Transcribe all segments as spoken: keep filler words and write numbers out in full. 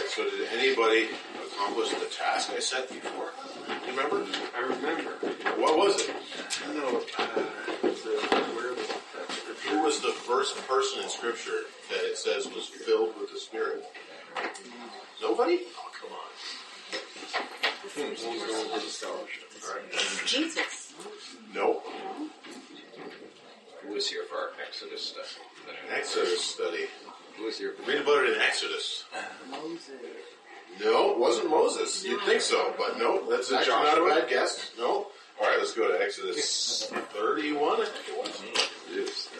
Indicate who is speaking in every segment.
Speaker 1: right, so did anybody accomplish the task I set before? You remember?
Speaker 2: I remember.
Speaker 1: What was it?
Speaker 2: I know. Uh, the, where was that?
Speaker 1: Who was the first person in Scripture that it says was filled with the Spirit? Nobody? Oh, come on. Hmm.
Speaker 2: He's going to the scholarship.
Speaker 1: All right.
Speaker 3: Jesus.
Speaker 1: No.
Speaker 4: Who was here for our Exodus stuff?
Speaker 1: Exodus study.
Speaker 4: Who was here?
Speaker 1: Read about it in Exodus.
Speaker 3: Moses.
Speaker 1: No, it wasn't Moses. You'd think so, but no, that's actually not a bad guess. No. All right, let's go to Exodus thirty-one, I think it was.
Speaker 4: Yes.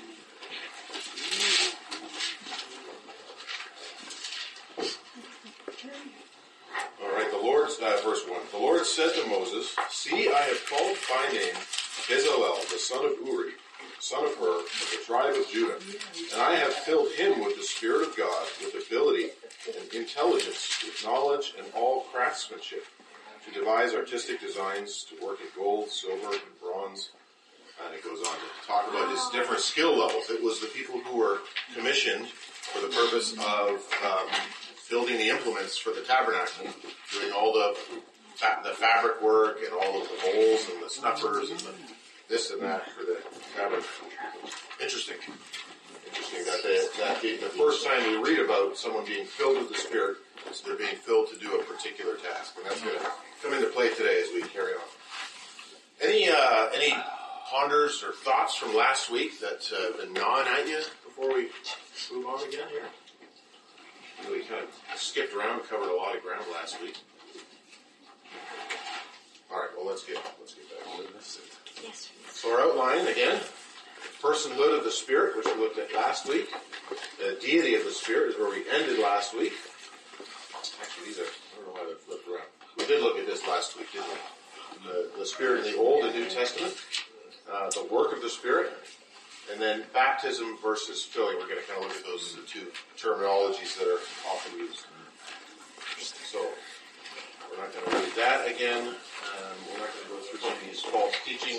Speaker 1: All right, the Lord, uh, verse one. The Lord said to Moses, "See, I have called by name Bezalel, the son of Uri, son of Hur, of the tribe of Judah, and I have filled him with the Spirit of God, with ability and intelligence, with knowledge and all craftsmanship, to devise artistic designs, to work in gold, silver, and bronze." And it goes on to talk about his different skill levels. It was the people who were commissioned for the purpose of um, building the implements for the tabernacle, doing all the fa- the fabric work and all of the bowls and the snuffers and the this and that for the tabernacle. Interesting. Interesting that, they, that the, the first time we read about someone being filled with the Spirit is they're being filled to do a particular task. And that's going to come into play today as we carry on. Any uh, any ponders or thoughts from last week that uh, have been gnawing at you before we move on again here? We kind of skipped around and covered a lot of ground last week. All right, well, let's get let's get back to this.
Speaker 3: Yes.
Speaker 1: So our outline again: personhood of the Spirit, which we looked at last week. The deity of the Spirit is where we ended last week. Actually, these are I don't know why they're flipped around. We did look at this last week, didn't we? The, the Spirit in the Old and New Testament, uh, the work of the Spirit. And then baptism versus filling. We're going to kind of look at those two terminologies that are often used. So we're not going to read that again. Um, we're not going to go through some of these false teaching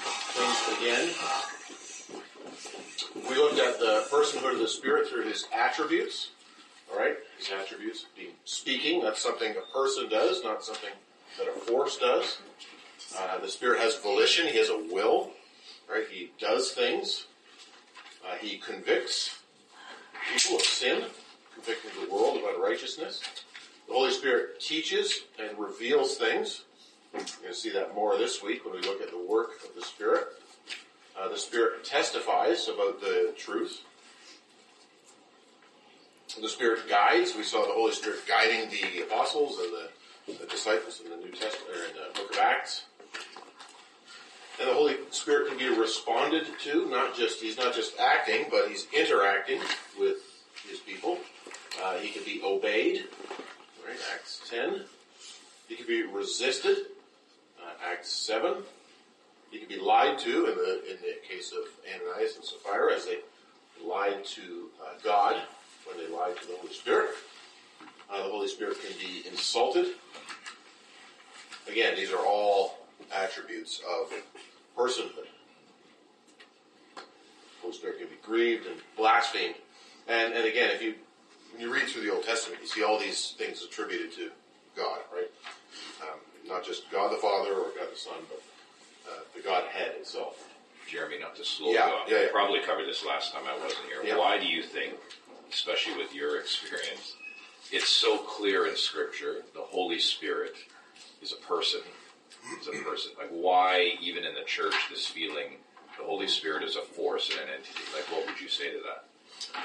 Speaker 1: things again. We looked at the personhood of the Spirit through his attributes. All right, his attributes being speaking. That's something a person does, not something that a force does. Uh, the Spirit has volition. He has a will. Right, he does things. Uh, he convicts people of sin, convicting the world about righteousness. The Holy Spirit teaches and reveals things. You're going to see that more this week when we look at the work of the Spirit. Uh, the Spirit testifies about the truth. The Spirit guides. We saw the Holy Spirit guiding the apostles and the, the disciples in the New Testament, or in the Book of Acts. And the Holy Spirit can be responded to, not just, he's not just acting, but he's interacting with his people. Uh, he can be obeyed, right, Acts ten. He can be resisted, uh, Acts seven. He can be lied to, in the in the case of Ananias and Sapphira, as they lied to uh, God when they lied to the Holy Spirit. Uh, the Holy Spirit can be insulted. Again, these are all attributes of personhood. The Holy Spirit can be grieved and blasphemed. And and again, if you when you read through the Old Testament, you see all these things attributed to God, right? Um, not just God the Father or God the Son, but uh, the Godhead itself.
Speaker 4: Jeremy, not to slow
Speaker 1: Yeah,
Speaker 4: you up.
Speaker 1: yeah, yeah.
Speaker 4: I probably covered this last time I wasn't here.
Speaker 1: Yeah.
Speaker 4: Why do you think, especially with your experience, it's so clear in Scripture the Holy Spirit is a person? Is a person. Like, why, even in the church, this feeling the Holy Spirit is a force and an entity? Like, what would you say to that?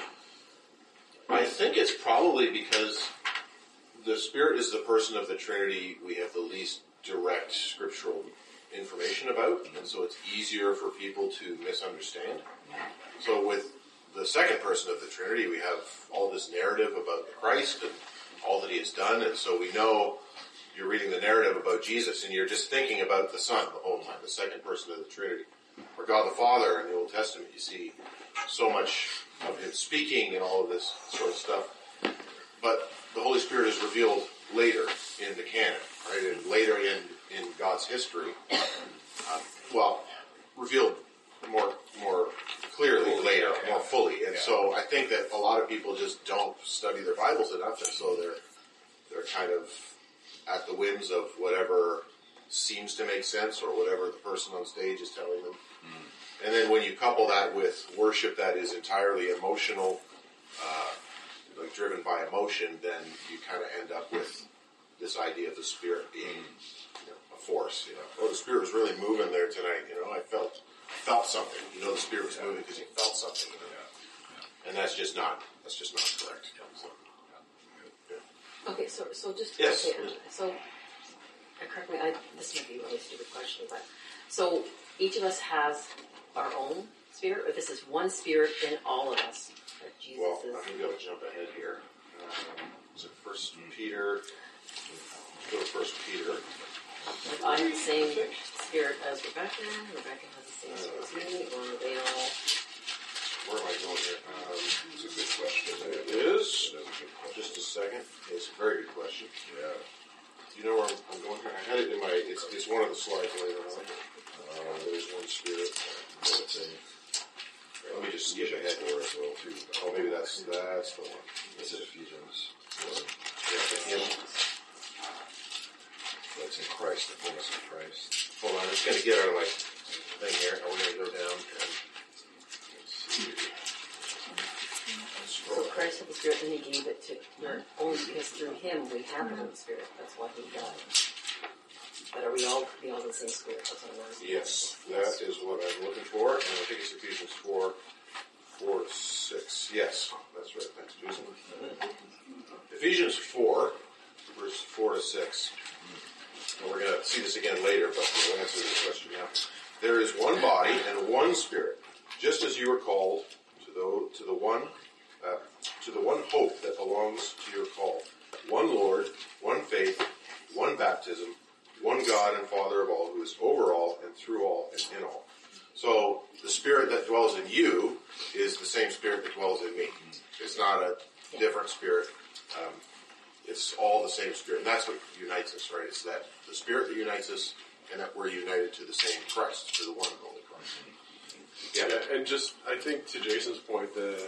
Speaker 1: I think it's probably because the Spirit is the person of the Trinity we have the least direct scriptural information about, and so it's easier for people to misunderstand. So with the second person of the Trinity, we have all this narrative about Christ and all that he has done, and so we know you're reading the narrative about Jesus, and you're just thinking about the Son the whole time, the second person of the Trinity. For God the Father in the Old Testament, you see so much of him speaking and all of this sort of stuff. But the Holy Spirit is revealed later in the canon, right? And later in, in God's history. Uh, well, revealed more more clearly
Speaker 4: Fully,
Speaker 1: later,
Speaker 4: yeah.
Speaker 1: more fully. And
Speaker 4: Yeah.
Speaker 1: so I think that a lot of people just don't study their Bibles enough, and so they're they're kind of at the whims of whatever seems to make sense or whatever the person on stage is telling them. Mm. And then when you couple that with worship that is entirely emotional, uh, like driven by emotion, then you kind of end up with this idea of the Spirit being, you know, a force. You know, oh, the Spirit was really moving there tonight. You know, I felt felt something. You know, the Spirit was moving because you felt something. You know? Yeah. And that's just not that's just not correct. So,
Speaker 3: yeah. Okay, so so just
Speaker 1: yes.
Speaker 3: Okay, so correct me. I, this might be a really stupid question, but so each of us has our own spirit, or this is one spirit in all of us. That Jesus
Speaker 1: well,
Speaker 3: is.
Speaker 1: I'm going to jump ahead here. Um, is it First Peter? Go to First Peter.
Speaker 3: If I have the same spirit as Rebecca, Rebecca has the same spirit as me, or are they all?
Speaker 1: Where am I going here? Um,
Speaker 4: It's a good question.
Speaker 1: it is.
Speaker 4: It is a good question.
Speaker 1: Just a second. It's a very good question.
Speaker 4: Yeah.
Speaker 1: Do you know where I'm, I'm going here? I had it in my. It's, it's one of the slides later on. Uh, there's one spirit. Let me just skip ahead here as well too. Oh, maybe that's that's the one.
Speaker 4: Is it Ephesians?
Speaker 1: Yeah, him.
Speaker 4: That's in Christ, the fullness of Christ.
Speaker 1: Hold on, I'm just going to get our like thing here. We're going to go down and let's see.
Speaker 3: So Christ had the Spirit, and He gave it to her only because through Him we have the Holy Spirit. That's why He died. But are we all we all the same Spirit? That's what I'm asking.
Speaker 1: Yes, that is what I'm looking for, and I think it's Ephesians four, four to six. Yes, that's right. Thanks, Jason. Ephesians four, verse four to six. And we're going to see this again later, but we'll answer this question now. There is one body and one Spirit, just as you are called to the to the one uh, to the one hope that belongs to your call. One Lord, one faith, one baptism, one God and Father of all, who is over all and through all and in all. So the Spirit that dwells in you is the same Spirit that dwells in me. It's not a different Spirit. Um, it's all the same Spirit. And that's what unites us, right? It's that the Spirit that unites us, and that we're united to the same Christ, to the one Holy Christ.
Speaker 2: Yeah, yeah, and just, I think to Jason's point, that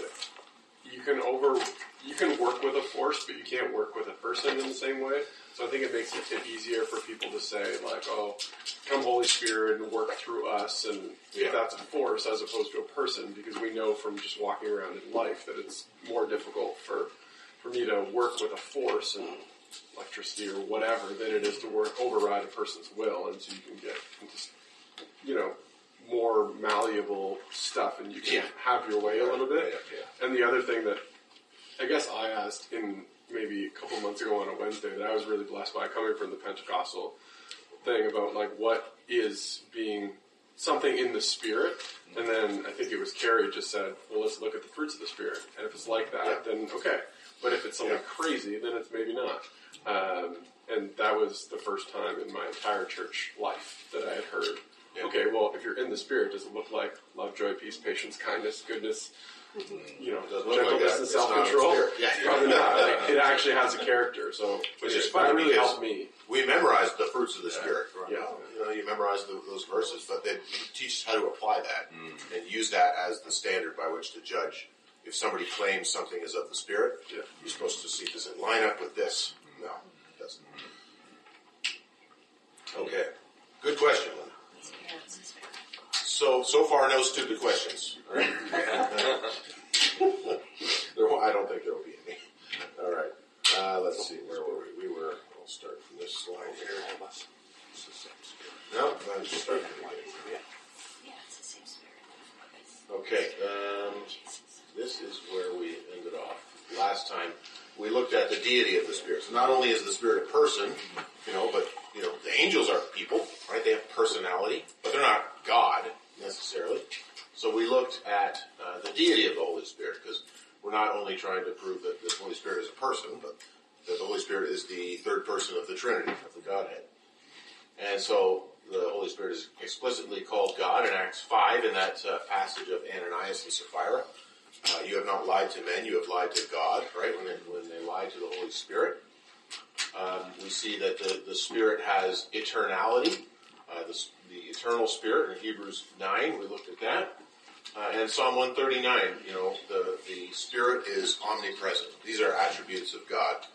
Speaker 2: you can over, you can work with a force, but you can't work with a person in the same way. So I think it makes it easier for people to say, like, oh, come Holy Spirit and work through us, and
Speaker 1: Yeah.
Speaker 2: that's a force as opposed to a person, because we know from just walking around in life that it's more difficult for, for me to work with a force and electricity or whatever than it is to work override a person's will, and so you can get into, you know, more malleable stuff, and you can
Speaker 1: Yeah.
Speaker 2: have your way a little bit.
Speaker 1: Yeah, yeah.
Speaker 2: And the other thing that I guess I asked in maybe a couple months ago on a Wednesday that I was really blessed by, coming from the Pentecostal thing, about like what is being something in the Spirit. And then I think it was Carrie just said, well, let's look at the fruits of the Spirit. And if it's like that,
Speaker 1: Yeah.
Speaker 2: then okay. But if it's something
Speaker 1: Yeah.
Speaker 2: crazy, then it's maybe not. Um, and that was the first time in my entire church life that I had heard,
Speaker 1: Yeah.
Speaker 2: okay, well, if you're in the Spirit, does it look like love, joy, peace, patience, kindness, goodness, you know,
Speaker 1: It doesn't look like
Speaker 2: gentleness
Speaker 1: that.
Speaker 2: and
Speaker 1: It's not a
Speaker 2: self-control?
Speaker 1: spirit. Yeah.
Speaker 2: Probably not. Like, it actually has a character. So
Speaker 1: Which is
Speaker 2: that
Speaker 1: funny
Speaker 2: really
Speaker 1: because
Speaker 2: helped me.
Speaker 1: we memorized the fruits of the Spirit. Right?
Speaker 2: Yeah.
Speaker 1: You know, you memorize the, those verses, but then teach us how to apply that and use that as the standard by which to judge. If somebody claims something is of the Spirit,
Speaker 2: Yeah.
Speaker 1: you're supposed to see, does it line up with this? No, it doesn't. Okay. Good question, Linda. So, so far, no stupid questions. Right? there, won't- I don't think there will be any. All right. Uh, let's see. Where were we? We were, I'll start from this slide here. No, I'll just start from the beginning.
Speaker 3: Yeah, it's the same Spirit.
Speaker 1: Okay. Um, this is where we ended off. Last time, we looked at the deity of the Spirit. So not only is the Spirit a person, you know, but, you know, the angels are people, right? They have personality, but they're not God, necessarily. So we looked at uh, the deity of the Holy Spirit, because we're not only trying to prove that the Holy Spirit is a person, but that the Holy Spirit is the third person of the Trinity, of the Godhead. And so the Holy Spirit is explicitly called God in Acts five, in that uh, passage of Ananias and Sapphira. Uh, you have not lied to men, you have lied to God, right? When they, when they lied to the Holy Spirit. Um, we see that the, the Spirit has eternality, uh, the, the eternal Spirit in Hebrews nine, we looked at that. Uh, and Psalm one thirty-nine, you know, the, the Spirit is omnipresent. These are attributes of God.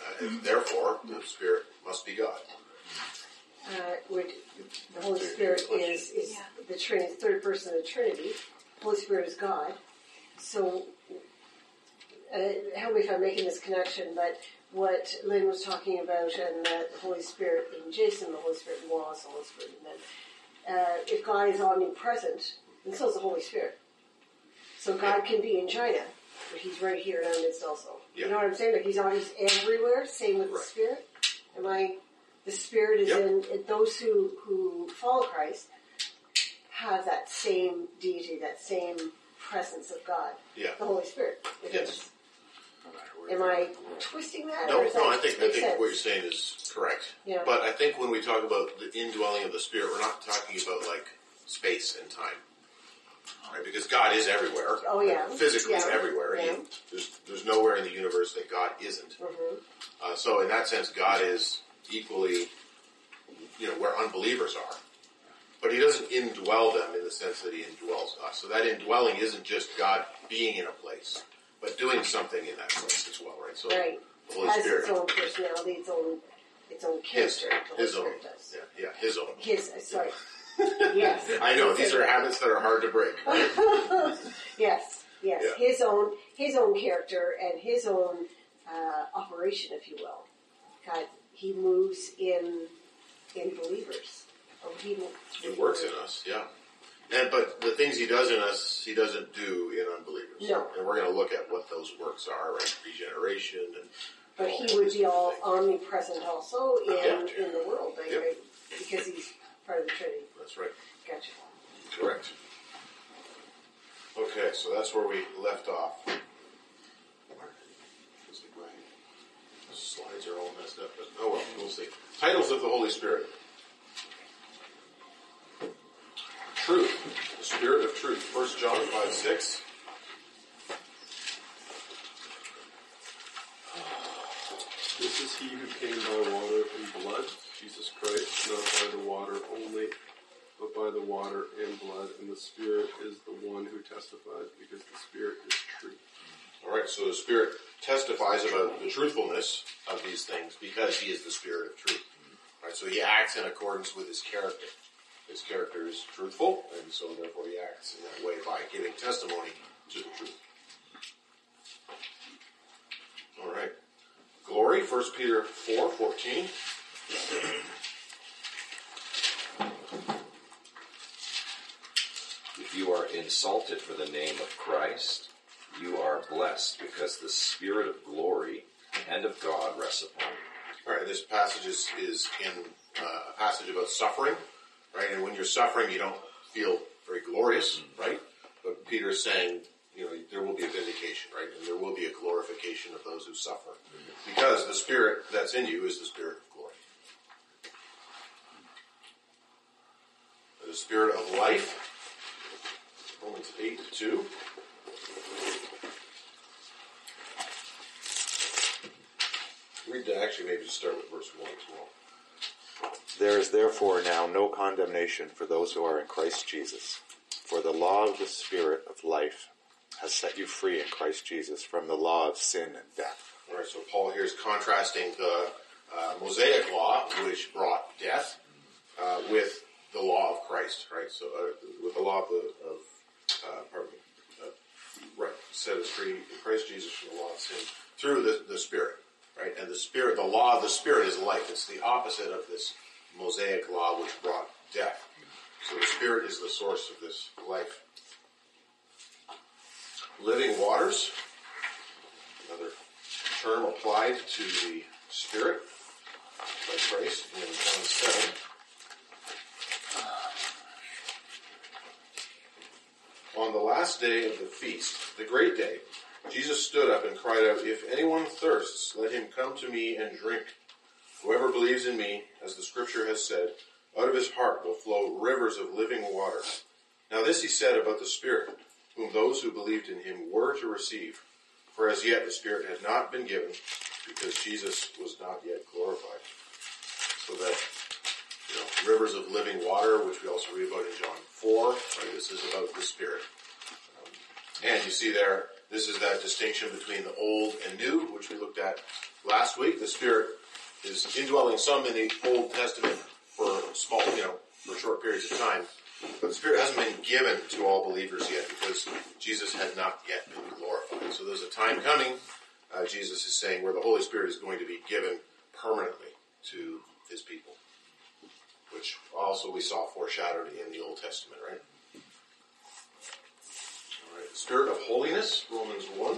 Speaker 1: Uh, and therefore, the Spirit must be God.
Speaker 5: Uh, would, the Holy Spirit is, is the Trinity, third person of the Trinity. The Holy Spirit is God. So, uh, help me if I'm making this connection, but what Lynn was talking about, and the Holy Spirit in Jason, the Holy Spirit in Wallace, the Holy Spirit in them. Uh, if God is omnipresent, then so is the Holy Spirit. So God can be in China, but He's right here in our midst also.
Speaker 1: Yeah.
Speaker 5: You know what I'm saying? Like He's always everywhere. Same with
Speaker 1: Right.
Speaker 5: the Spirit. Am I? The Spirit is
Speaker 1: Yep.
Speaker 5: in, in those who, who follow Christ have that same deity, that same presence of God.
Speaker 1: Yeah.
Speaker 5: The Holy Spirit.
Speaker 1: Yes.
Speaker 5: Am I twisting that?
Speaker 1: No,
Speaker 5: or does
Speaker 1: no,
Speaker 5: that
Speaker 1: I think I
Speaker 5: make
Speaker 1: think
Speaker 5: sense?
Speaker 1: what you're saying is correct.
Speaker 5: Yeah.
Speaker 1: But I think when we talk about the indwelling of the Spirit, we're not talking about like space and time, right? Because God is everywhere.
Speaker 5: Oh, yeah.
Speaker 1: Physically
Speaker 5: Yeah.
Speaker 1: everywhere. He,
Speaker 5: Yeah.
Speaker 1: there's there's nowhere in the universe that God isn't.
Speaker 5: Mhm.
Speaker 1: Uh, so in that sense, God is equally, you know, where unbelievers are. But He doesn't indwell them in the sense that He indwells us. So that indwelling isn't just God being in a place, but doing something in that place as well, right? So
Speaker 5: Right.
Speaker 1: the Holy
Speaker 5: Has
Speaker 1: Spirit,
Speaker 5: its own personality, its own, its own
Speaker 1: his,
Speaker 5: character. The Holy
Speaker 1: his own,
Speaker 5: Spirit does.
Speaker 1: yeah, yeah, His own.
Speaker 5: His, uh, sorry. Yes.
Speaker 1: I know these are habits that are hard to break. Right?
Speaker 5: Yes, yes.
Speaker 1: Yeah.
Speaker 5: His own, his own character and his own uh, operation, if you will. God, He moves in in believers. Or he,
Speaker 1: He works in us, yeah. And but the things He does in us, He doesn't do in unbelievers.
Speaker 5: No.
Speaker 1: And we're going to look at what those works are, right? Regeneration and.
Speaker 5: But He would be all omnipresent also in,
Speaker 1: Yeah.
Speaker 5: in the world, right?
Speaker 1: Yep.
Speaker 5: Right? Because He's part of the Trinity.
Speaker 1: That's right.
Speaker 5: Gotcha.
Speaker 1: Correct. Okay, so that's where we left off. The slides are all messed up, but oh well, we'll see. Titles of the Holy Spirit. Truth, the Spirit of truth. First John five six.
Speaker 2: This is He who came by water and blood, Jesus Christ, not by the water only, but by the water and blood. And the Spirit is the one who testifies, because the Spirit is truth.
Speaker 1: All right, so the Spirit testifies about the truthfulness of these things because He is the Spirit of truth. All right, so He acts in accordance with His character. His character is truthful, and so therefore He acts in that way by giving testimony to the truth. All right. Glory, First Peter four fourteen.
Speaker 4: If you are insulted for the name of Christ, you are blessed, because the Spirit of glory and of God rests upon you.
Speaker 1: All right, this passage is, is in uh, a passage about suffering, right? And when you're suffering, you don't feel very glorious, right? But Peter is saying, you know, there will be a vindication, right? And there will be a glorification of those who suffer. Because the Spirit that's in you is the Spirit of glory. The Spirit of life, Romans eight two. Read that, actually, maybe just start with verse one as well.
Speaker 6: There is therefore now no condemnation for those who are in Christ Jesus. For the law of the Spirit of life has set you free in Christ Jesus from the law of sin and death.
Speaker 1: All right, so Paul here is contrasting the uh, Mosaic law, which brought death, uh, with the law of Christ, right? So, uh, with the law of, the, of uh, pardon me, uh, right, set us free in Christ Jesus from the law of sin through the, the Spirit, right? And the Spirit, the law of the Spirit is life. It's the opposite of this Mosaic law, which brought death. So the Spirit is the source of this life. Living waters, another term applied to the Spirit by Christ in John seven. On the last day of the feast, the great day, Jesus stood up and cried out, "If anyone thirsts, let him come to me and drink. Whoever believes in me, as the Scripture has said, out of his heart will flow rivers of living water." Now this he said about the Spirit, whom those who believed in him were to receive. For as yet the Spirit had not been given, because Jesus was not yet glorified. So that, you know, rivers of living water, which we also read about in John four, right? This is about the Spirit. Um, and you see there, this is that distinction between the old and new, which we looked at last week, the Spirit is indwelling some in the Old Testament for small, you know, for short periods of time. But the Spirit hasn't been given to all believers yet because Jesus had not yet been glorified. So there's a time coming, uh, Jesus is saying, where the Holy Spirit is going to be given permanently to his people, which also we saw foreshadowed in the Old Testament, right? All right, the Spirit of holiness, Romans one.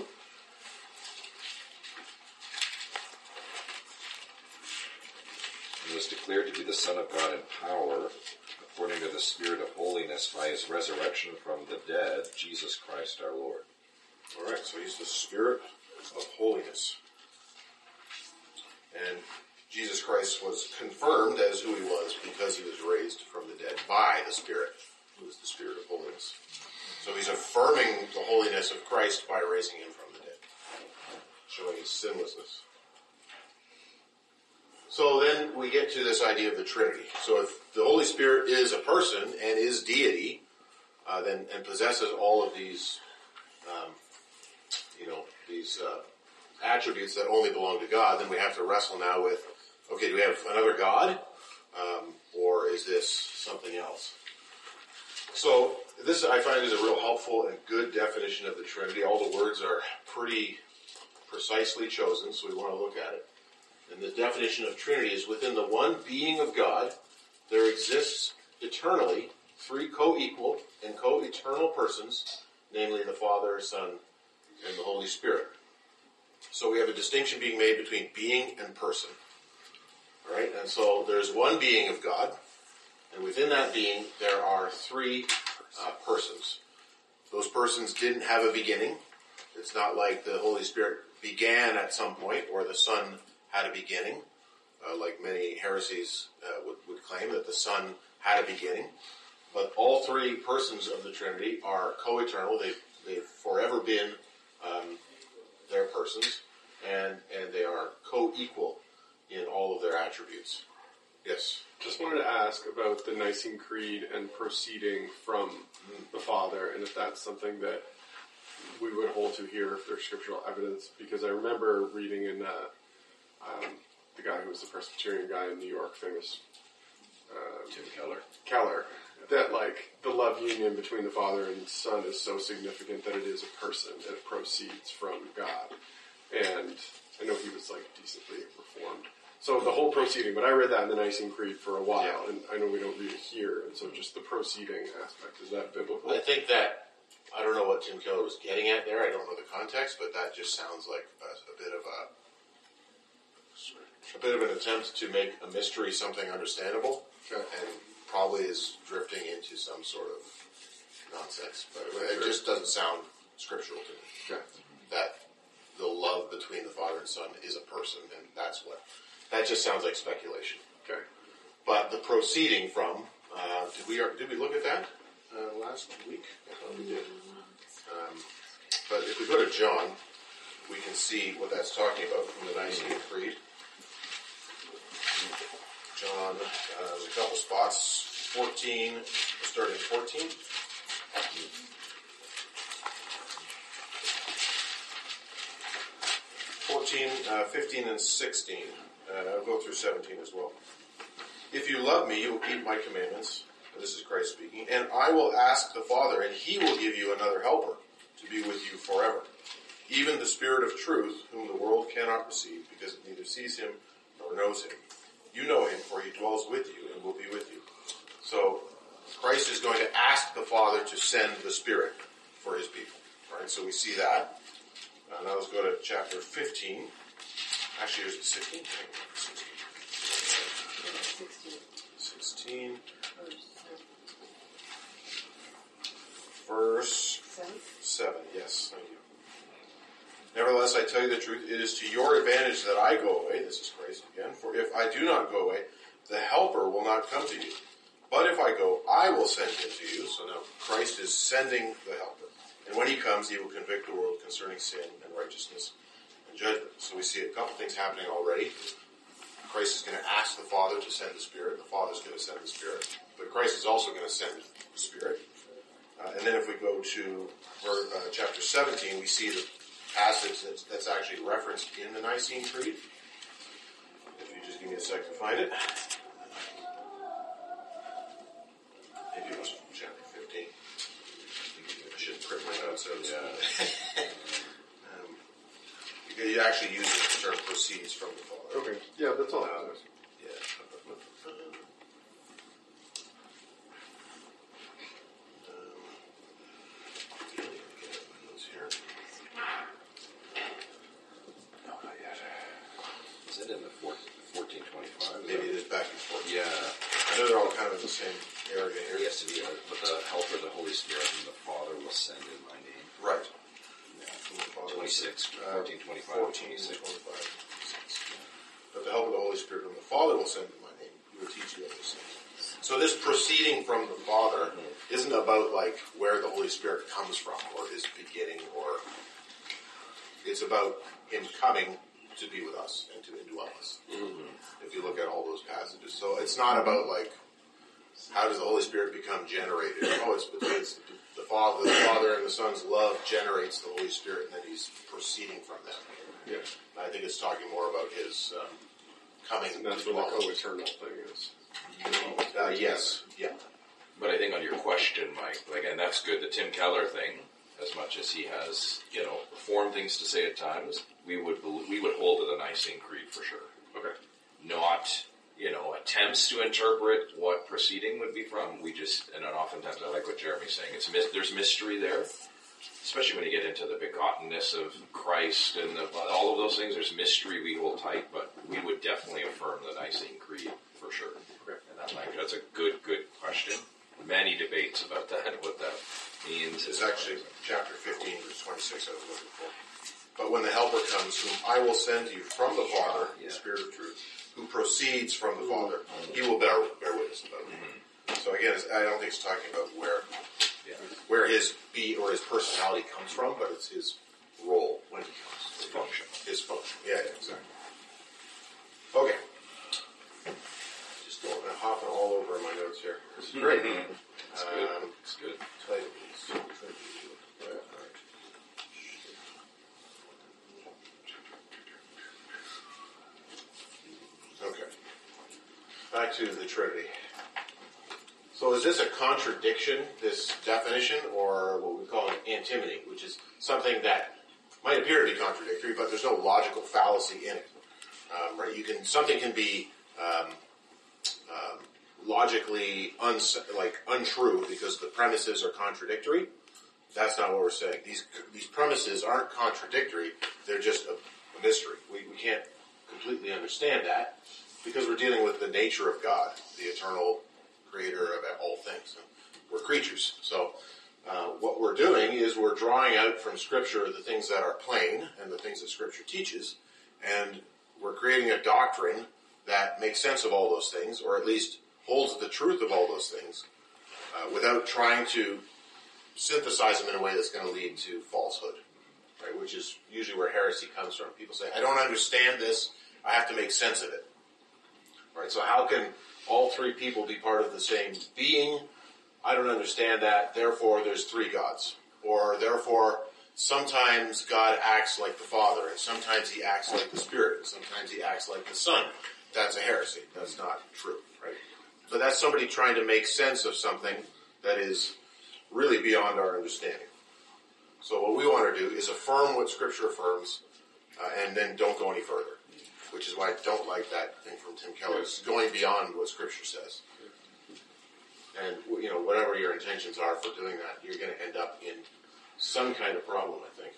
Speaker 4: He was declared to be the Son of God in power, according to the Spirit of holiness, by his resurrection from the dead, Jesus Christ our Lord.
Speaker 1: All right, so he's the Spirit of holiness. And Jesus Christ was confirmed as who he was because he was raised from the dead by the Spirit, who is the Spirit of holiness. So he's affirming the holiness of Christ by raising him from the dead, showing his sinlessness. So then we get to this idea of the Trinity. So if the Holy Spirit is a person and is deity, uh, then and possesses all of these, um, you know, these uh, attributes that only belong to God, then we have to wrestle now with, okay, do we have another God, um, or is this something else? So this I find is a real helpful and good definition of the Trinity. All the words are pretty precisely chosen, so we want to look at it. And the definition of Trinity is within the one being of God, there exists eternally three co-equal and co-eternal persons, namely the Father, Son, and the Holy Spirit. So we have a distinction being made between being and person. All right? And so there's one being of God, and within that being there are three uh, persons. Those persons didn't have a beginning. It's not like the Holy Spirit began at some point, or the Son had a beginning, uh, like many heresies uh, would, would claim that the Son had a beginning. But all three persons of the Trinity are co-eternal. They've, they've forever been um, their persons, and and they are co-equal in all of their attributes. Yes?
Speaker 2: Just wanted to ask about the Nicene Creed and proceeding from the Father, and if that's something that we would hold to here if there's scriptural evidence, because I remember reading in uh, um, the guy who was the Presbyterian guy in New York, famous uh,
Speaker 4: Tim Keller.
Speaker 2: Keller, that like the love union between the Father and Son is so significant that it is a person and it proceeds from God. And I know he was like decently reformed. So the whole proceeding, but I read that in the Nicene Creed for a while, and I know we don't read it here, and so just the proceeding aspect, is that biblical?
Speaker 1: I think that, I don't know what Tim Keller was getting at there, I don't know the context, but that just sounds like a, a bit of a, a bit of an attempt to make a mystery something understandable,
Speaker 2: Okay.
Speaker 1: and probably is drifting into some sort of nonsense, but it just doesn't sound scriptural to me.
Speaker 2: Okay.
Speaker 1: That the love between the Father and Son is a person, and that's what, that just sounds like speculation.
Speaker 2: Okay.
Speaker 1: But the proceeding from, uh, did we did we look at that uh, last week? I thought we did. Um, but if we go to John, we can see what that's talking about from the Nicene Creed. John, uh, there's a couple spots. fourteen, we'll start at fourteen. fourteen, uh, fifteen, and sixteen. Uh, I'll go through seventeen as well. If you love me, you will keep my commandments. This is Christ speaking. And I will ask the Father, and he will give you another helper to be with you forever. Even the Spirit of truth, whom the world cannot receive, because it neither sees him nor knows him. You know him, for he dwells with you and will be with you. So Christ is going to ask the Father to send the Spirit for his people. All right, so we see that. Uh, now let's go to chapter fifteen. Actually, is it sixteen?
Speaker 5: sixteen.
Speaker 1: sixteen. Verse
Speaker 5: Seven.
Speaker 1: seven. Yes, thank you. Nevertheless, I tell you the truth, it is to your advantage that I go away. This is Christ again. For if I do not go away, the Helper will not come to you. But if I go, I will send him to you. So now Christ is sending the Helper. And when he comes, he will convict the world concerning sin and righteousness and judgment. So we see a couple things happening already. Christ is going to ask the Father to send the Spirit. The Father is going to send the Spirit. But Christ is also going to send the Spirit. Uh, and then if we go to uh, chapter seventeen, we see the passage that's, that's actually referenced in the Nicene Creed. just give me a sec to find it. Maybe it was chapter fifteen. I should print my notes out.
Speaker 4: Yeah.
Speaker 1: um, because you actually use the term proceeds from the Father.
Speaker 2: Okay. Yeah, that's all that matters.
Speaker 1: Yeah.
Speaker 4: Is it in the fourteen twenty-five?
Speaker 1: Maybe it is back and forth.
Speaker 4: Yeah.
Speaker 1: I know they're all kind of in the same area here.
Speaker 4: Yes, to be uh, but the helper, the Holy Spirit, whom the Father will send in my name.
Speaker 1: Right.
Speaker 4: twenty-six,
Speaker 1: Uh,
Speaker 4: fourteen twenty-five,
Speaker 1: fourteen,
Speaker 4: twenty-six.
Speaker 1: twenty-five, But the help of the Holy Spirit, whom the Father will send in my name, He will teach you all these things. So this proceeding from the Father isn't about like where the Holy Spirit comes from or His beginning, or it's about Him coming to be with us and to indwell us. Mm-hmm. If you look at all those passages, so it's not about like how does the Holy Spirit become generated. Oh, it's it's the Father, the Father and the Son's love generates the Holy Spirit, and then He's proceeding from them.
Speaker 2: Yeah.
Speaker 1: I think it's talking more about His um, coming.
Speaker 2: And that's
Speaker 1: to
Speaker 2: where the
Speaker 1: dwell.
Speaker 2: co-eternal thing is.
Speaker 1: Uh, yes, yeah.
Speaker 4: But I think on your question, Mike, like, and that's good, the Tim Keller thing, as much as he has, you know, reformed things to say at times, we would bel- we would hold to the Nicene Creed for sure.
Speaker 2: Okay.
Speaker 4: Not, you know, attempts to interpret what proceeding would be from. We just, and then oftentimes I like what Jeremy's saying. It's mis- there's mystery there, especially when you get into the begottenness of Christ and the, all of those things. There's mystery we hold tight, but we would definitely affirm the Nicene Creed for sure.
Speaker 2: Okay.
Speaker 4: And that language, that's a good, good question. Many debates about that and what that means.
Speaker 1: It's actually chapter fifteen, verse twenty-six I was looking for. But when the Helper comes, whom I will send you from the Father,
Speaker 4: Yeah.
Speaker 1: the Spirit of truth, who proceeds from the Father, He will bear, bear witness about me. Mm-hmm. So again, it's, I don't think it's talking about where
Speaker 4: Yeah.
Speaker 1: where His be or His personality comes from, but it's His role when He comes.
Speaker 4: His function.
Speaker 1: His function. Yeah, yeah, exactly. Okay. Just going hopping all over my notes here. This is great.
Speaker 4: It's good.
Speaker 1: Um,
Speaker 4: It's good.
Speaker 1: Titles. Yeah, all right. Okay. Back to the Trinity. So is this a contradiction, this definition, or what we call an antinomy, which is something that might appear to be contradictory, but there's no logical fallacy in it. Um, right? You can something can be um, um, logically uns- like untrue because the premises are contradictory. That's not what we're saying. These these premises aren't contradictory. They're just a, a mystery. We we can't completely understand that because we're dealing with the nature of God, the eternal creator of all things. And we're creatures. So uh, what we're doing is we're drawing out from Scripture the things that are plain and the things that Scripture teaches, and we're creating a doctrine that makes sense of all those things, or at least holds the truth of all those things, uh, without trying to synthesize them in a way that's going to lead to falsehood, right? Which is usually where heresy comes from. People say, I don't understand this, I have to make sense of it. Right? So how can all three people be part of the same being? I don't understand that, therefore there's three gods. Or therefore sometimes God acts like the Father, and sometimes He acts like the Spirit, and sometimes He acts like the Son. That's a heresy. That's not true, right? But that's somebody trying to make sense of something that is really beyond our understanding. So what we want to do is affirm what Scripture affirms, uh, and then don't go any further. Which is why I don't like that thing from Tim Keller. It's going beyond what Scripture says. And, you know, whatever your intentions are for doing that, you're going to end up in some kind of problem, I think.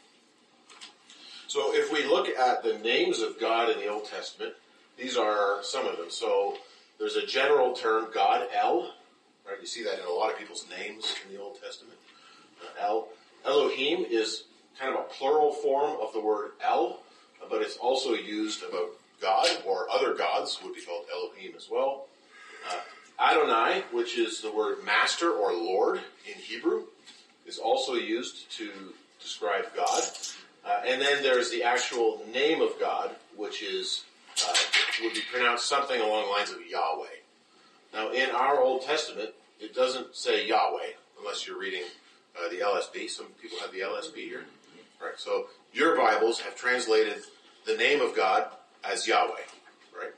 Speaker 1: So if we look at the names of God in the Old Testament, these are some of them. So there's a general term, God, El. Right? You see that in a lot of people's names in the Old Testament. Uh, El. Elohim is kind of a plural form of the word El, but it's also used about God, or other gods would be called Elohim as well. Uh, Adonai, which is the word master or Lord in Hebrew, is also used to describe God. Uh, and then there's the actual name of God, which is uh, would be pronounced something along the lines of Yahweh. Now, in our Old Testament, it doesn't say Yahweh, unless you're reading uh, the L S B. Some people have the L S B here. Right. So your Bibles have translated the name of God as Yahweh, right?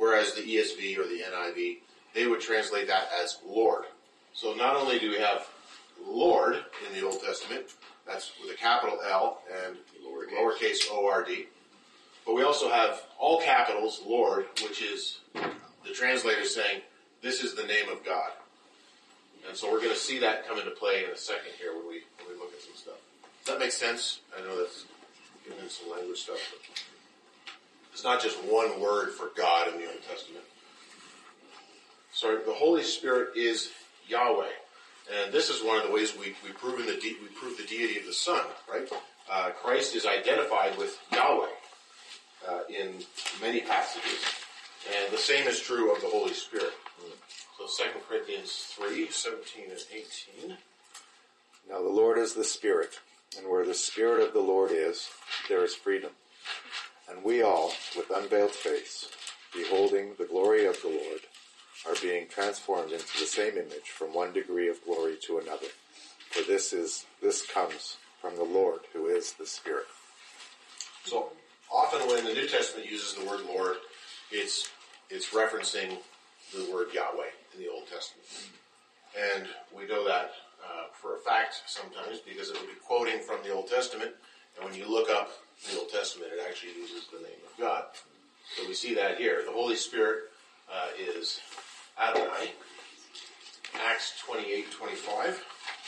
Speaker 1: whereas the E S V or the N I V, they would translate that as Lord. So not only do we have Lord in the Old Testament, that's with a capital L and lowercase O R D, but we also have all capitals, Lord, which is the translator saying, this is the name of God. And so we're going to see that come into play in a second here when we when we look at some stuff. Does that make sense? I know that's getting into some language stuff, but it's not just one word for God in the Old Testament. So the Holy Spirit is Yahweh. And this is one of the ways we, we, prove, in the de- we prove the deity of the Son, right? Uh, Christ is identified with Yahweh uh, in many passages. And the same is true of the Holy Spirit. So Second Corinthians three, seventeen and eighteen.
Speaker 6: Now the Lord is the Spirit, and where the Spirit of the Lord is, there is freedom. And we all, with unveiled face, beholding the glory of the Lord, are being transformed into the same image from one degree of glory to another. For this is this comes from the Lord, who is the Spirit.
Speaker 1: So often when the New Testament uses the word Lord, it's it's referencing the word Yahweh in the Old Testament. And we know that uh, for a fact sometimes because it will be quoting from the Old Testament, and when you look up the Old Testament, it actually uses the name of God. So we see that here. The Holy Spirit uh, is Adonai. Acts twenty-eight twenty-five.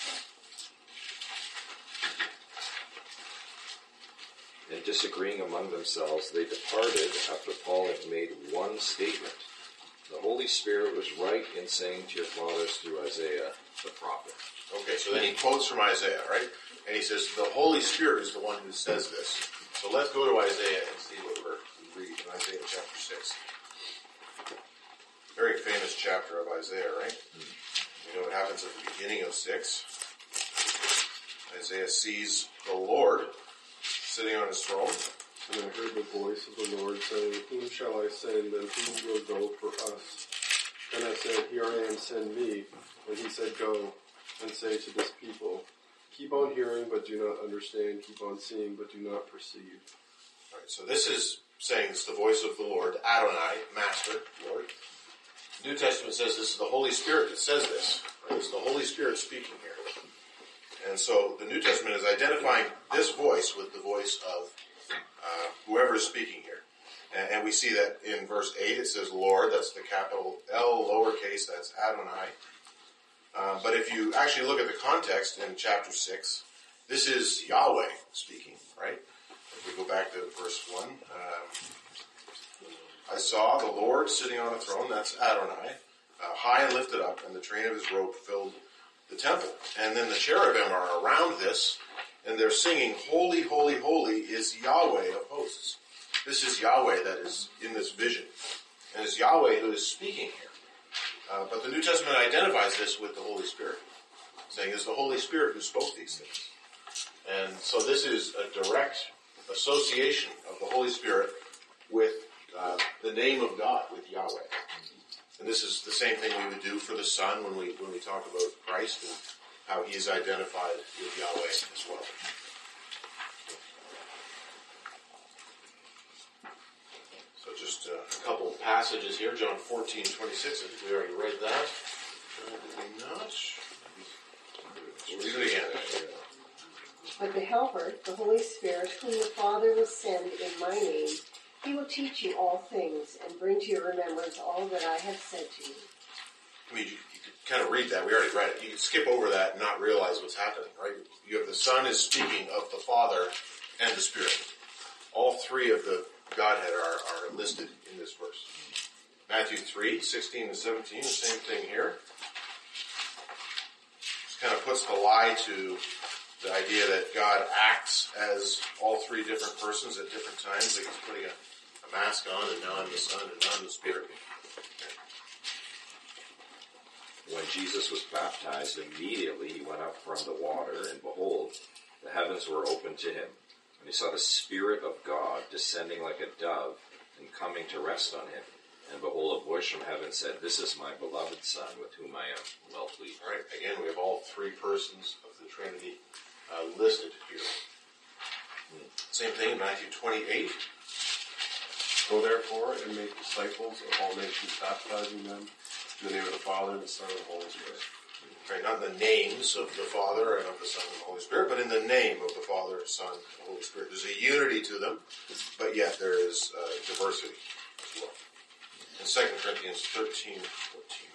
Speaker 7: And disagreeing among themselves, they departed after Paul had made one statement. The Holy Spirit was right in saying to your fathers through Isaiah the prophet.
Speaker 1: Okay, so then he quotes from Isaiah, right? And he says, the Holy Spirit is the one who says this. So let's go to Isaiah and see what we're reading in Isaiah chapter six. Very famous chapter of Isaiah, right? You know what happens at the beginning of six. Isaiah sees the Lord sitting on his throne.
Speaker 2: And I heard the voice of the Lord saying, whom shall I send, and who will go for us? And I said, here I am, send me. And he said, go and say to this people, keep on hearing, but do not understand. Keep on seeing, but do not perceive.
Speaker 1: All right, so this is saying it's the voice of the Lord, Adonai, Master, Lord. The New Testament says this is the Holy Spirit that says this. Right? It's the Holy Spirit speaking here. And so the New Testament is identifying this voice with the voice of uh, whoever is speaking here. And, and we see that in verse eight, it says Lord, that's the capital L, lowercase, that's Adonai. Uh, but if you actually look at the context in chapter six, this is Yahweh speaking, right? If we go back to verse one, um, I saw the Lord sitting on a throne, that's Adonai, uh, high and lifted up, and the train of his robe filled the temple. And then the cherubim are around this, and they're singing, holy, holy, holy is Yahweh of hosts. This is Yahweh that is in this vision. And it's Yahweh who is speaking here. Uh, but the New Testament identifies this with the Holy Spirit, saying it's the Holy Spirit who spoke these things. And so this is a direct association of the Holy Spirit with uh, the name of God, with Yahweh. And this is the same thing we would do for the Son when we when we talk about Christ and how he is identified with Yahweh as well. So just uh, a couple of passages here. John fourteen twenty-six. I think we already read that. Uh, did we not? We'll read it again.
Speaker 5: But the Helper, the Holy Spirit, whom the Father will send in my name, he will teach you all things and bring to your remembrance all that I have said to you.
Speaker 1: I mean, you, you could kind of read that. We already read it. You could skip over that and not realize what's happening, right? You have the Son is speaking of the Father and the Spirit. All three of the Godhead are, are listed in this verse. Matthew three, sixteen and seventeen, the same thing here. This kind of puts the lie to the idea that God acts as all three different persons at different times, like he's putting a, a mask on, and now I'm the Son, and now I'm the Spirit.
Speaker 7: When Jesus was baptized, immediately he went up from the water, and behold, the heavens were opened to him. And he saw the Spirit of God descending like a dove and coming to rest on him. And behold, a voice from heaven said, this is my beloved Son, with whom I am well pleased.
Speaker 1: All right, again, we have all three persons of the Trinity uh, listed here. Same thing in Matthew twenty-eight.
Speaker 2: Go therefore and make disciples of all nations, baptizing them in the name of the Father, and the Son, and the Holy Spirit.
Speaker 1: Right, not in the names of the Father and of the Son and the Holy Spirit, but in the name of the Father, Son, and the Holy Spirit. There's a unity to them, but yet there is uh, diversity as well. In Second Corinthians thirteen fourteen.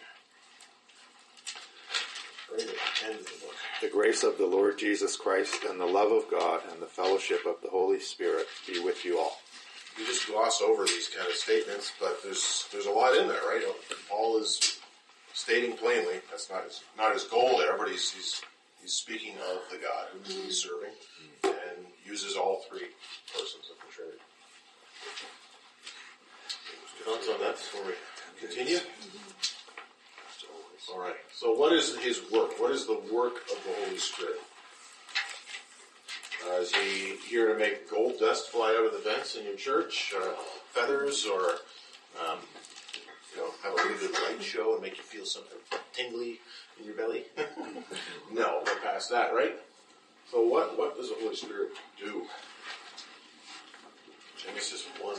Speaker 1: Right at the end of the book.
Speaker 6: The grace of the Lord Jesus Christ and the love of God and the fellowship of the Holy Spirit be with you all.
Speaker 1: You just gloss over these kind of statements, but there's there's a lot in there, right? Paul is stating plainly, that's not his not his goal there, but he's he's he's speaking of the God who he's serving and uses all three persons of the Trinity. Thoughts on that before we continue? All right. So what is his work? What is the work of the Holy Spirit? Uh, is he here to make gold dust fly out of the vents in your church, uh, feathers, or um, you know, have a really good light show and make you feel something tingly in your belly? No, we're past that, right? So what, what does the Holy Spirit do? Genesis one.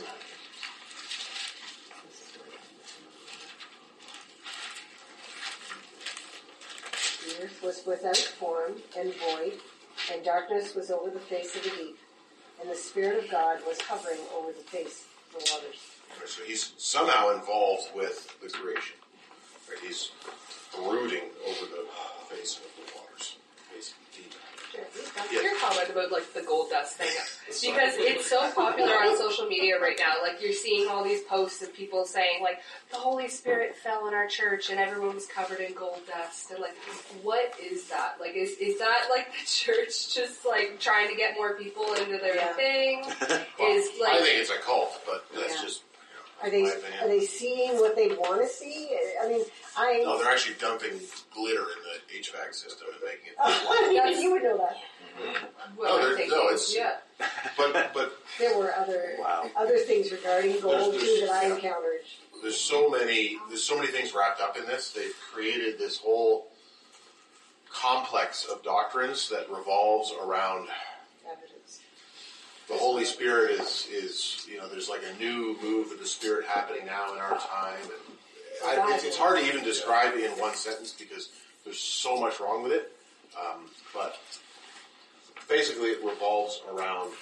Speaker 5: The earth was without form and void, and darkness was over the face of the deep, and the Spirit of God was hovering over the face of the waters.
Speaker 1: Right, so he's somehow involved with the creation. Right, he's brooding over the face of the waters, face of the deep.
Speaker 8: That's
Speaker 1: Yeah.
Speaker 8: your comment about like the gold dust thing, because it's so popular on social media right now. Like you're seeing all these posts of people saying like the Holy Spirit fell in our church and everyone was covered in gold dust. And like, what is that? Like, is is that like the church just like trying to get more people into their
Speaker 5: Yeah.
Speaker 8: thing?
Speaker 1: Well,
Speaker 8: Is like
Speaker 1: I think it's a cult, but that's
Speaker 5: Yeah.
Speaker 1: just
Speaker 5: Are they
Speaker 1: my opinion.
Speaker 5: are they seeing what they want to see? I mean, I
Speaker 1: No, they're actually dumping glitter in the H V A C system and making it.
Speaker 5: oh, you would know that.
Speaker 8: well,
Speaker 1: No,
Speaker 8: I'm
Speaker 1: there-
Speaker 8: thinking,
Speaker 1: no, it's-
Speaker 8: yeah.
Speaker 1: But but
Speaker 5: There were other
Speaker 6: Wow.
Speaker 5: other things regarding gold
Speaker 1: There's-
Speaker 5: too
Speaker 1: there's-
Speaker 5: that I
Speaker 1: yeah.
Speaker 5: encountered.
Speaker 1: there's so many there's so many things wrapped up in this. They've created this whole complex of doctrines that revolves around
Speaker 5: Evidence.
Speaker 1: the Holy Spirit is is you know there's like a new move of the Spirit happening now in our time, and I, it's, it's hard to even describe in one sentence because there's so much wrong with it. Um, but basically, it revolves around.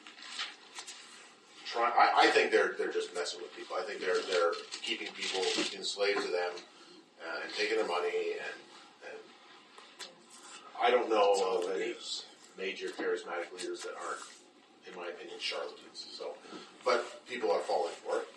Speaker 1: Try, I, I think they're they're just messing with people. I think they're they're keeping people enslaved to them uh, and taking their money. And, and I don't know of any major charismatic leaders that aren't, in my opinion, charlatans. So, but people are falling for it.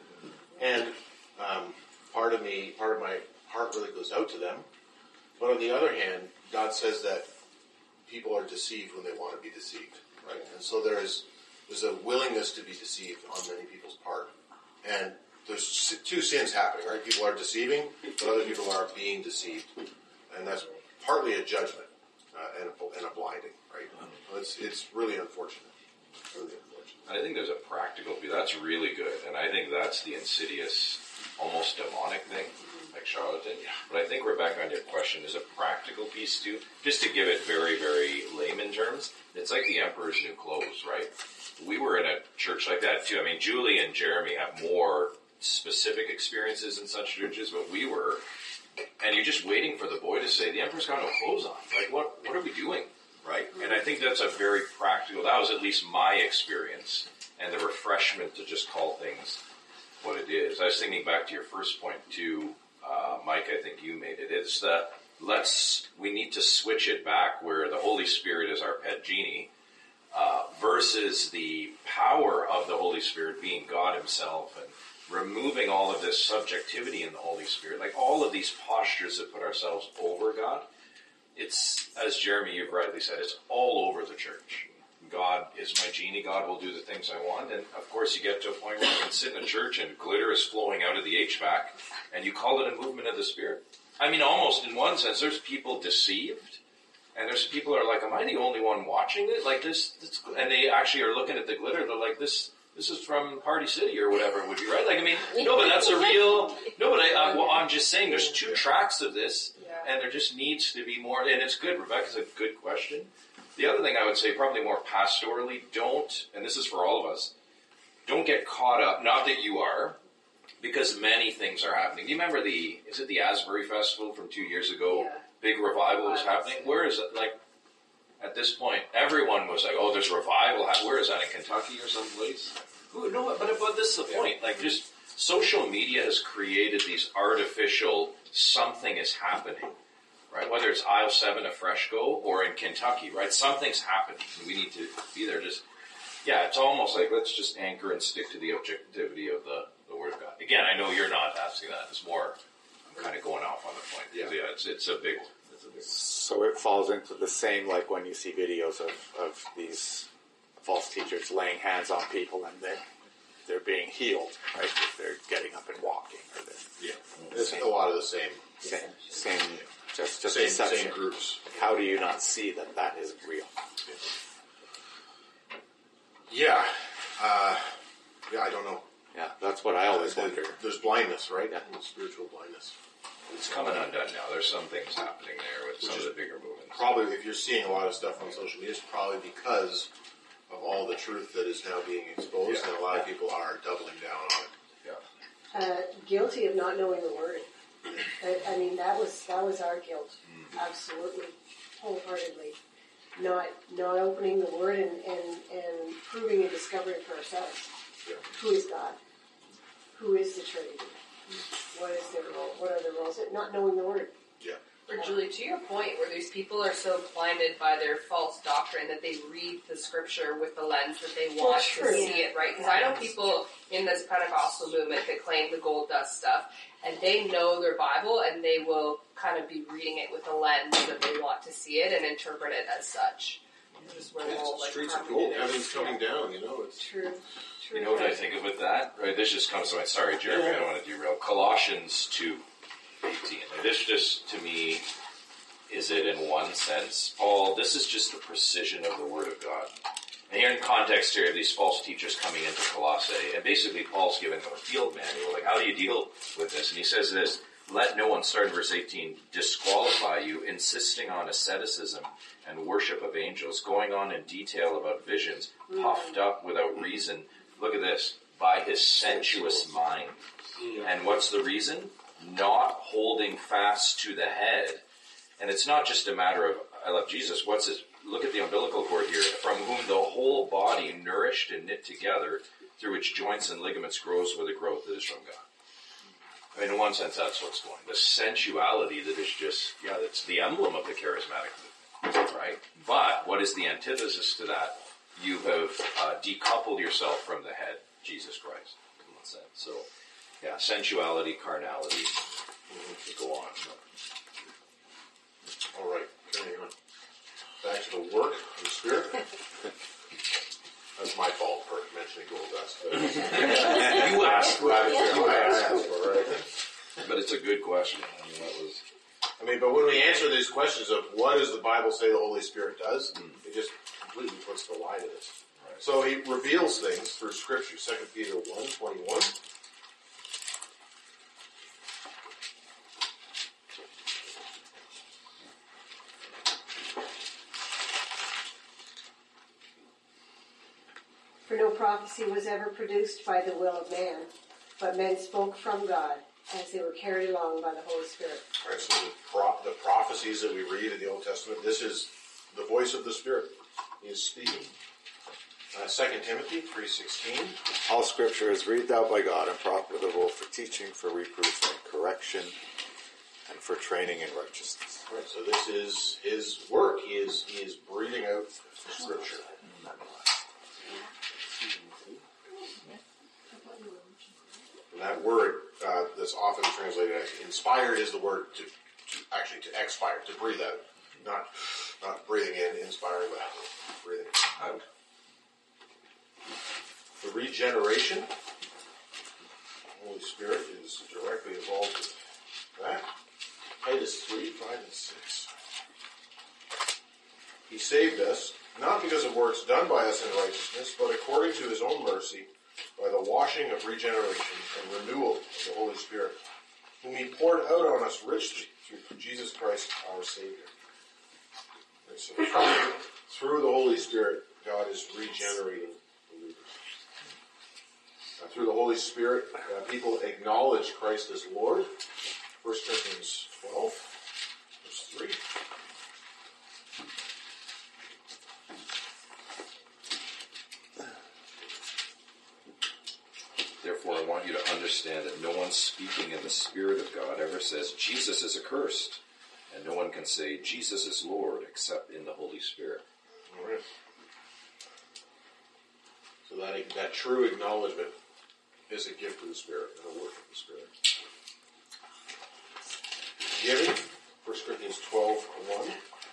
Speaker 1: And um, part of me, part of my heart really goes out to them. But on the other hand, God says that people are deceived when they want to be deceived, right? And so there is there's a willingness to be deceived on many people's part. And there's two sins happening, right? People are deceiving, but other people are being deceived. And that's partly a judgment uh, and, a, and a blinding, right? So it's, it's really unfortunate. Really unfortunate.
Speaker 4: I think there's a practical view. That's really good. And I think that's the insidious, almost demonic thing, like charlatan. But I think, Rebecca, on your question, there's a practical piece too. Just to give it very, very layman terms, it's like the emperor's new clothes, right? We were in a church like that too. I mean, Julie and Jeremy have more specific experiences in such churches, but we were, and you're just waiting for the boy to say, the emperor's got no clothes on. Like, what, what are we doing? Right? And I think that's a very practical, that was at least my experience, and the refreshment to just call things what it is. I was thinking back to your first point too, uh, Mike, I think you made it. It's the, let's, we need to switch it back where the Holy Spirit is our pet genie, uh, versus the power of the Holy Spirit being God himself and removing all of this subjectivity in the Holy Spirit, like all of these postures that put ourselves over God. It's, as Jeremy, you've rightly said, it's all over the church. God is my genie. God will do the things I want. And, of course, you get to a point where you can sit in a church and glitter is flowing out of the H V A C, and you call it a movement of the Spirit. I mean, almost in one sense, there's people deceived, and there's people who are like, am I the only one watching it? Like this, this and they actually are looking at the glitter. They're like, this this is from Party City or whatever it would be, right? Like, I mean, no, but that's a real, no, but I, I, well, I'm just saying there's two tracks of this. And there just needs to be more, and it's good. Rebecca's a good question. The other thing I would say, probably more pastorally, don't, and this is for all of us, don't get caught up, not that you are, because many things are happening. Do you remember the, is it the Asbury Festival from two years ago?
Speaker 3: Yeah.
Speaker 4: Big revival was happening. Where is it? Like, at this point, everyone was like, oh, there's revival. Where is that, in Kentucky or someplace? Who, no, but, but this is the point. Like, just social media has created these artificial, something is happening, right? Whether it's aisle seven of Freshco or in Kentucky, right? Something's happening. We need to be there. Just, yeah, it's almost like let's just anchor and stick to the objectivity of the, the Word of God. Again, I know you're not asking that. It's more, I'm kind of going off on the point. Yeah, yeah it's, it's a big one. It's a big one.
Speaker 6: So it falls into the same, like when you see videos of, of these false teachers laying hands on people and they're, they're being healed, right? If they're getting up and walking. Or
Speaker 1: yeah, it's a lot of the same.
Speaker 6: Same, same, just, just
Speaker 1: same,
Speaker 6: deception.
Speaker 1: same groups.
Speaker 6: How do you not see that that is real?
Speaker 1: Yeah, uh, yeah, I don't know.
Speaker 6: Yeah, that's what I always
Speaker 1: Uh,
Speaker 6: wonder.
Speaker 1: There's blindness, right?
Speaker 6: Yeah.
Speaker 1: Spiritual blindness.
Speaker 4: It's coming undone now. There's some things happening there with some of the bigger movements.
Speaker 1: Probably, if you're seeing a lot of stuff on social media, it's probably because of all the truth that is now being exposed,
Speaker 4: Yeah.
Speaker 1: and a lot of people are doubling down on it.
Speaker 4: Yeah.
Speaker 5: Uh, guilty of not knowing the word. I, I mean, that was that was our guilt, absolutely, wholeheartedly. Not not opening the word and, and, and proving and discovering for ourselves
Speaker 1: Yeah.
Speaker 5: who is God, who is the Trinity, what is their role, what are their roles, not knowing the word.
Speaker 1: Yeah.
Speaker 8: Or Julie, to your point, where these people are so blinded by their false doctrine that they read the scripture with the lens that they want
Speaker 5: That's
Speaker 8: to
Speaker 5: true.
Speaker 8: see it, right? Because I know people in this Pentecostal movement that claim the gold dust stuff, and they know their Bible, and they will kind of be reading it with a lens that they want to see it and interpret it as such. This is where the whole, like,
Speaker 1: Streets of
Speaker 8: harmony
Speaker 1: gold,
Speaker 8: is.
Speaker 1: everything's coming down, you know. It's
Speaker 5: True. True.
Speaker 4: You know what I think of with that? Right, this just comes to mind. Sorry, Jeremy, I don't want to derail. Colossians two eighteen. Like, this just, to me, is it in one sense, Paul, this is just the precision of the Word of God. And here in context here, these false teachers coming into Colossae, and basically Paul's giving them a field manual, like, how do you deal with this? And he says this, let no one, starting verse eighteen, disqualify you, insisting on asceticism and worship of angels, going on in detail about visions, puffed up without reason. Look at this, by his sensuous mind. And what's the reason? Not holding fast to the head. And it's not just a matter of, I love Jesus, what's this? Look at the umbilical cord here, from whom the whole body, nourished and knit together, through its joints and ligaments, grows with a growth that is from God. I mean, in one sense, that's what's going. The sensuality that is just, yeah, that's the emblem of the charismatic movement, right? But what is the antithesis to that? You have uh, decoupled yourself from the head, Jesus Christ, in one sense. So, yeah, sensuality, carnality, mm-hmm. Go on.
Speaker 1: all right. Carrying on. Back to the work of the Spirit. That's my fault for mentioning gold dust.
Speaker 4: You asked for
Speaker 1: I
Speaker 4: it.
Speaker 1: asked for it, right?
Speaker 4: But it's a good question. I mean, that was...
Speaker 1: I mean, but when we answer these questions of what does the Bible say the Holy Spirit does, mm. it just completely puts the lie to this. Right. So he reveals things through Scripture. Second Peter one twenty-one.
Speaker 5: For no prophecy was ever produced by the will of man, but men spoke from God as they were carried along by the Holy Spirit.
Speaker 1: All right, so the, pro- the prophecies that we read in the Old Testament, this is the voice of the Spirit. He is speaking. Uh, Second Timothy three sixteen.
Speaker 6: All Scripture is breathed out by God and profitable for teaching, for reproof, and correction, and for training in righteousness.
Speaker 1: All right, so this is his work. He is he is breathing out Scripture. And that word uh, that's often translated as inspired is the word to, to actually to expire, to breathe out. Not not breathing in, inspiring, but breathing out. The regeneration, the Holy Spirit is directly involved with that. Titus three, five, and six. He saved us, not because of works done by us in righteousness, but according to his own mercy, by the washing of regeneration and renewal of the Holy Spirit, whom he poured out on us richly through Jesus Christ our Savior. And so through, through the Holy Spirit, God is regenerating believers. Uh, through the Holy Spirit, uh, people acknowledge Christ as Lord. First Corinthians twelve, verse three.
Speaker 7: Therefore, I want you to understand that no one speaking in the Spirit of God ever says, Jesus is accursed. And no one can say, Jesus is Lord, except in the Holy Spirit.
Speaker 1: All right. So that, that true acknowledgement is a gift of the Spirit and a work of the Spirit. Giving, First Corinthians twelve, one.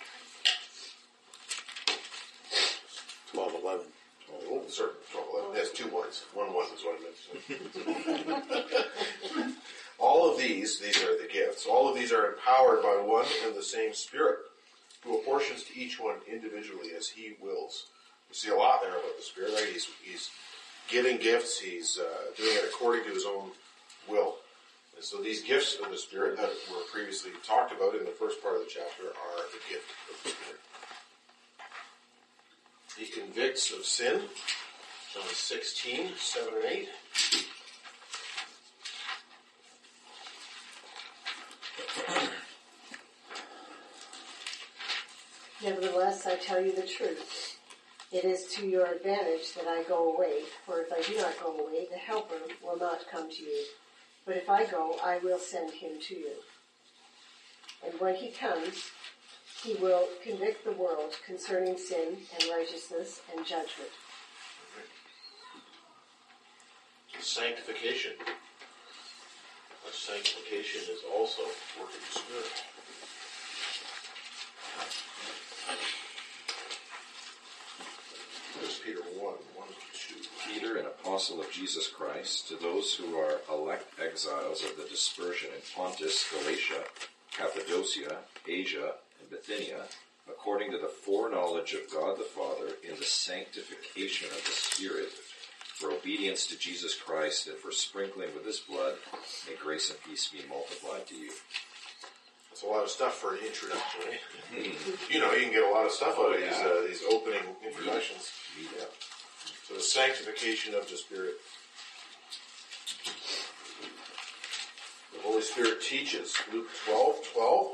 Speaker 6: twelve eleven.
Speaker 1: Oh, sorry, twelve, eleven. That's two ones. One one is what I meant to say. All of these, these are the gifts, all of these are empowered by one and the same Spirit, who apportions to each one individually as he wills. We see a lot there about the Spirit, right? He's, he's giving gifts, he's uh, doing it according to his own will. And so these gifts of the Spirit that were previously talked about in the first part of the chapter are the gift of the Spirit. He convicts of sin, John sixteen, seven and eight.
Speaker 5: Nevertheless, I tell you the truth. It is to your advantage that I go away, for if I do not go away, the Helper will not come to you. But if I go, I will send him to you. And when he comes, he will convict the world concerning sin and righteousness and judgment.
Speaker 1: Sanctification. Our sanctification is also work of the Spirit. First Peter one, one to two.
Speaker 7: Peter, an apostle of Jesus Christ, to those who are elect exiles of the dispersion in Pontus, Galatia, Cappadocia, Asia, and Bithynia, according to the foreknowledge of God the Father, in the sanctification of the Spirit, for obedience to Jesus Christ and for sprinkling with his blood, may grace and peace be multiplied to you.
Speaker 1: That's a lot of stuff for an introduction, right? You know, you can get a lot of stuff out of these, uh, these opening introductions. Yeah. So the sanctification of the Spirit. The Holy Spirit teaches. Luke twelve, twelve.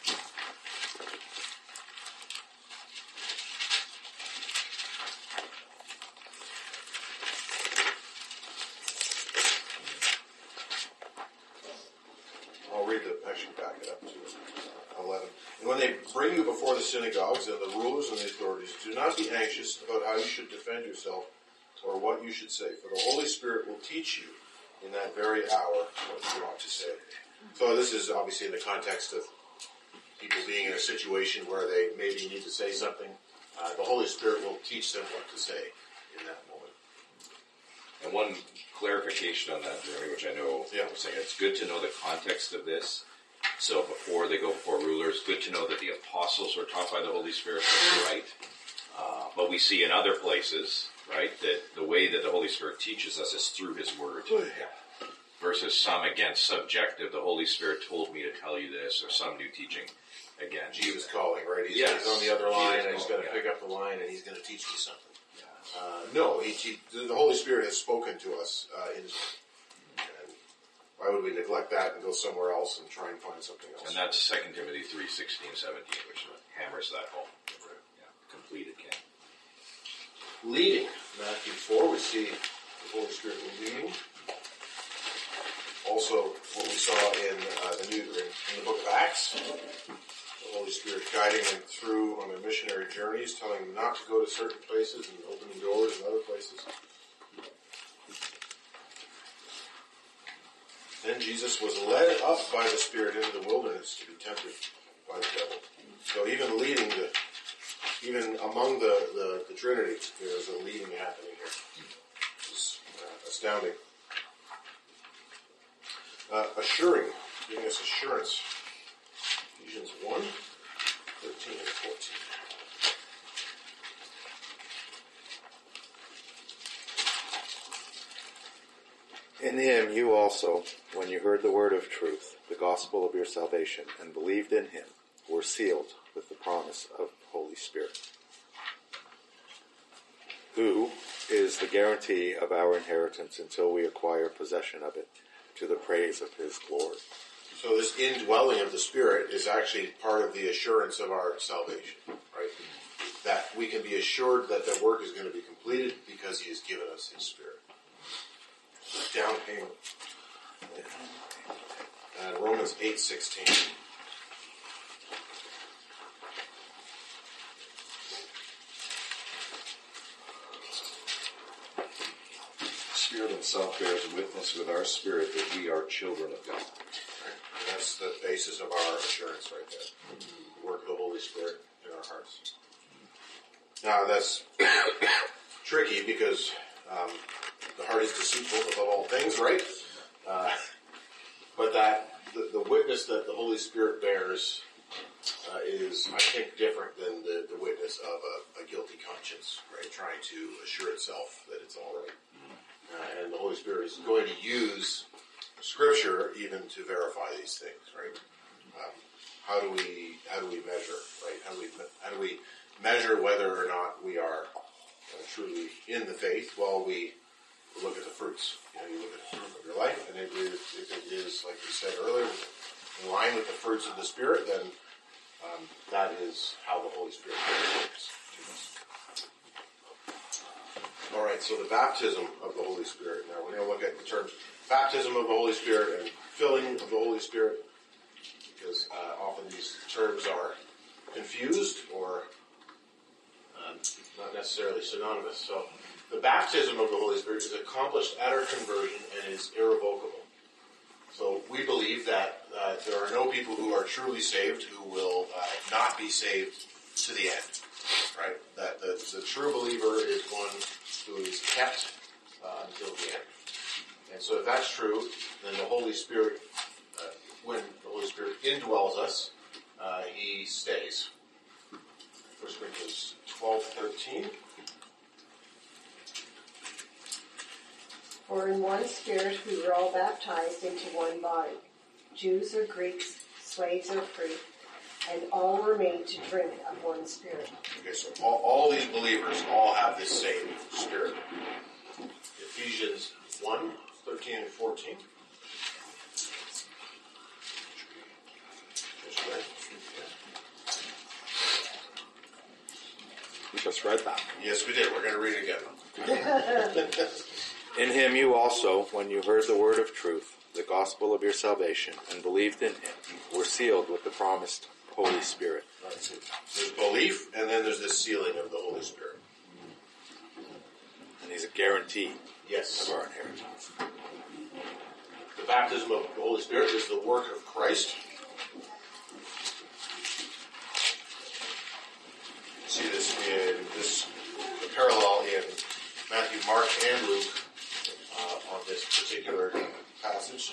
Speaker 1: I'll read the, actually back it up to eleven. And when they bring you before the synagogues and the rulers and the authorities, do not be anxious about how you should defend yourself or what you should say, for the Holy Spirit will teach you in that very hour what you ought to say. So this is obviously in the context of people being in a situation where they maybe need to say something. Uh, the Holy Spirit will teach them what to say in that moment.
Speaker 7: And one clarification on that, Jeremy, which I know
Speaker 1: Yeah.
Speaker 7: I'm saying, it's good to know the context of this. So before they go before rulers, good to know that the apostles were taught by the Holy Spirit, that's right. Uh, but we see in other places, right, that the way that the Holy Spirit teaches us is through his word.
Speaker 1: Yeah.
Speaker 7: Versus some, again, subjective, the Holy Spirit told me to tell you this, or some new teaching. Again,
Speaker 1: Jesus calling, right? He's,
Speaker 7: Yes.
Speaker 1: he's on the other line,
Speaker 7: Jesus
Speaker 1: and he's going to
Speaker 7: calling,
Speaker 1: pick up the line, and he's going to teach me something. Uh, no, he, he, the Holy Spirit has spoken to us uh, in his word. And why would we neglect that and go somewhere else and try and find something else?
Speaker 7: And that's Second Timothy three, sixteen, seventeen, which hammers that home.
Speaker 1: Right.
Speaker 7: Yeah, completed canon.
Speaker 1: Leading. Matthew four, we see the Holy Spirit leading. Also, what we saw in uh, the new in, in the book of Acts, the Holy Spirit guiding them through on their missionary journeys, telling them not to go to certain places and opening doors in other places. Then Jesus was led up by the Spirit into the wilderness to be tempted by the devil. So even leading the, even among the, the, the Trinity, there is a leading happening here. It's uh, astounding. Uh, assuring, giving us assurance. Ephesians one, thirteen and fourteen.
Speaker 6: In him you also, when you heard the word of truth, the gospel of your salvation, and believed in him, were sealed with the promise of the Holy Spirit. who is the guarantee of our inheritance until we acquire possession of it, to the praise of his glory.
Speaker 1: So this indwelling of the Spirit is actually part of the assurance of our salvation, right? That we can be assured that the work is going to be completed because he has given us his Spirit. Down payment. Uh, Romans eight sixteen.
Speaker 7: The Spirit himself bears witness with our spirit that we are children of God.
Speaker 1: And that's the basis of our assurance right there. The work of the Holy Spirit in our hearts. Now that's tricky because um, the heart is deceitful above all things, right? Uh, but that the, the witness that the Holy Spirit bears uh, is, I think, different than the, the witness of a, a guilty conscience, right? Trying to assure itself that it's all right. Uh, and the Holy Spirit is going to use Scripture even to verify these things, right? Um, how do we how do we measure, right? How do we how do we measure whether or not we are uh, truly in the faith? Well, we look at the fruits. You know, you look at the fruit of your life, and if it, if it is, like we said earlier, in line with the fruits of the Spirit, then um, that is how the Holy Spirit works to us. All right, so the baptism of the Holy Spirit. Now we're going to look at the terms baptism of the Holy Spirit and filling of the Holy Spirit, because uh, often these terms are confused or um, not necessarily synonymous. So the baptism of the Holy Spirit is accomplished at our conversion and is irrevocable. So we believe that uh, there are no people who are truly saved who will uh, not be saved to the end, right? That the, the true believer is one who is kept uh, until the end. And so if that's true, then the Holy Spirit, uh, when the Holy Spirit indwells us, uh, he stays. First Corinthians twelve thirteen.
Speaker 5: For in one Spirit we were all baptized into one body, Jews or Greeks, slaves or free, and all were made to drink of one Spirit.
Speaker 1: Okay, so all, all these believers all have this same Spirit. Ephesians one, thirteen and fourteen. Just read.
Speaker 6: We just read that.
Speaker 1: Yes, we did. We're going to read it again.
Speaker 6: In him you also, when you heard the word of truth, the gospel of your salvation, and believed in him, were sealed with the promised Holy Spirit.
Speaker 1: Right, so there's belief, and then there's this sealing of the Holy Spirit.
Speaker 6: And he's a guarantee
Speaker 1: Yes.
Speaker 6: of our inheritance.
Speaker 1: The baptism of the Holy Spirit is the work of Christ. You see this in this the parallel in Matthew, Mark, and Luke uh, on this particular passage.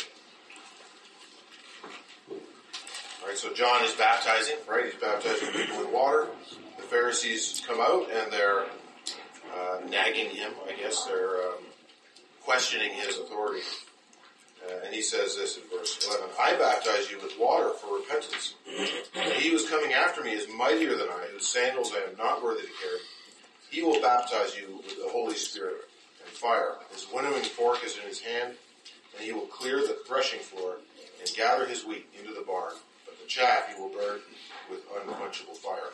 Speaker 1: All right, so John is baptizing, right? He's baptizing people in water. The Pharisees come out and they're uh, nagging him, I guess. They're um, questioning his authority. Uh, and he says this in verse eleven, I baptize you with water for repentance. And he who is coming after me is mightier than I, whose sandals I am not worthy to carry. He will baptize you with the Holy Spirit and fire. His winnowing fork is in his hand, and he will clear the threshing floor and gather his wheat into the barn. But the chaff he will burn with unquenchable fire.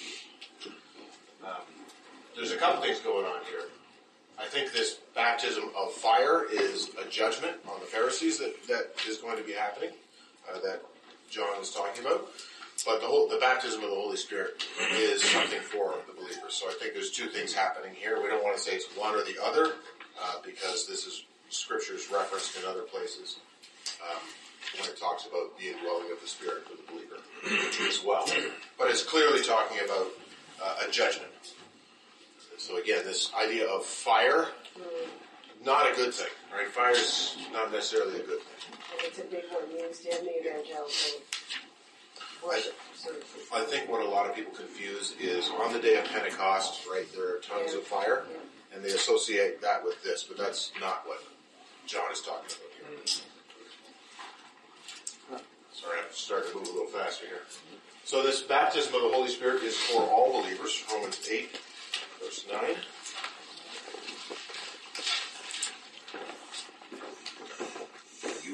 Speaker 1: Um, there's a couple things going on here. I think this baptism of fire is a judgment on the Pharisees that, that is going to be happening, uh, that John is talking about. But the whole, the baptism of the Holy Spirit is something for the believers. So I think there's two things happening here. We don't want to say it's one or the other, uh, because this is Scripture's referenced in other places um, when it talks about the indwelling of the Spirit for the believer as well. But it's clearly talking about uh, a judgment. So again, this idea of fire, not a good thing, right? Fire is not necessarily a good thing.
Speaker 5: And it's a big one used in the evangelical worship services.
Speaker 1: I think what a lot of people confuse is on the day of Pentecost, right, there are tongues of fire, and they associate that with this, but that's not what John is talking about here. Sorry, I'm starting to move a little faster here. So this baptism of the Holy Spirit is for all believers, Romans eight, verse nine.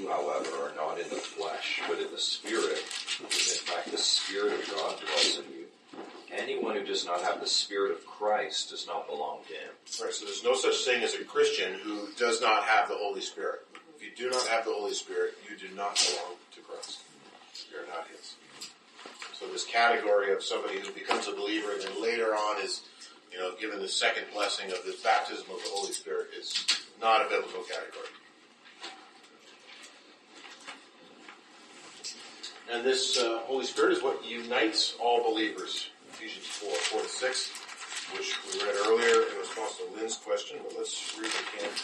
Speaker 7: you, however, are not in the flesh, but in the Spirit, if in fact the Spirit of God dwells in you. Anyone who does not have the Spirit of Christ does not belong to him.
Speaker 1: Right, so there's no such thing as a Christian who does not have the Holy Spirit. If you do not have the Holy Spirit, you do not belong to Christ. You're not his. So this category of somebody who becomes a believer and then later on is, you know, given the second blessing of the baptism of the Holy Spirit is not a biblical category. And this uh, Holy Spirit is what unites all believers. Ephesians four, four to six, which we read earlier in response to Lynn's question, but let's read it again.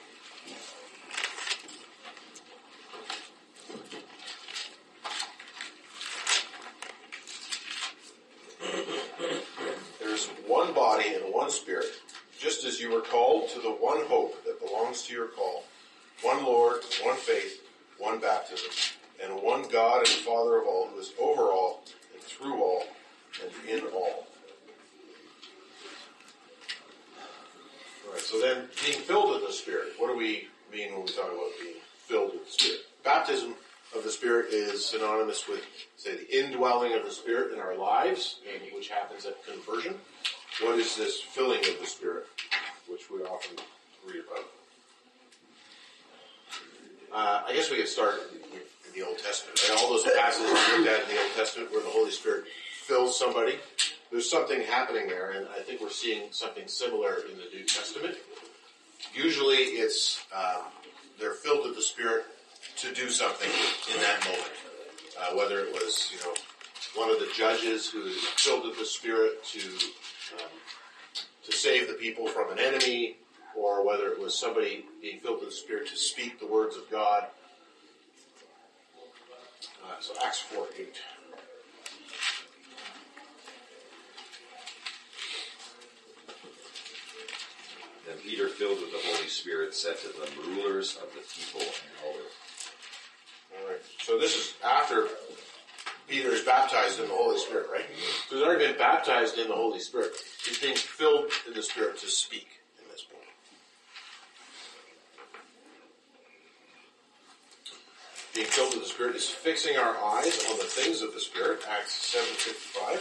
Speaker 1: There's one body and one Spirit, just as you were called to the one hope that belongs to your call, one Lord, one faith, one baptism, and one God and Father of all, who is over all and through all and in all. All right, so then being filled with the Spirit, what do we mean when we talk about being filled with the Spirit? Baptism of the Spirit is synonymous with, say, the indwelling of the Spirit in our lives, and which happens at conversion. What is this filling of the Spirit, which we often read about? Uh, I guess we could start in, in the Old Testament. Right? All those passages we looked at in the Old Testament where the Holy Spirit fills somebody, there's something happening there, and I think we're seeing something similar in the New Testament. Usually it's, um, they're filled with the Spirit to do something in that moment. Uh, whether it was, you know, one of the judges who is filled with the Spirit to um, to save the people from an enemy, or whether it was somebody being filled with the Spirit to speak the words of God. Uh, so Acts four eight.
Speaker 7: Then Peter, filled with the Holy Spirit, said to the rulers of the people and elders.
Speaker 1: All right. So this is after Peter is baptized in the Holy Spirit, right? So he's already been baptized in the Holy Spirit. He's being filled in the Spirit to speak in this point. Being filled with the Spirit is fixing our eyes on the things of the Spirit, Acts seven fifty-five.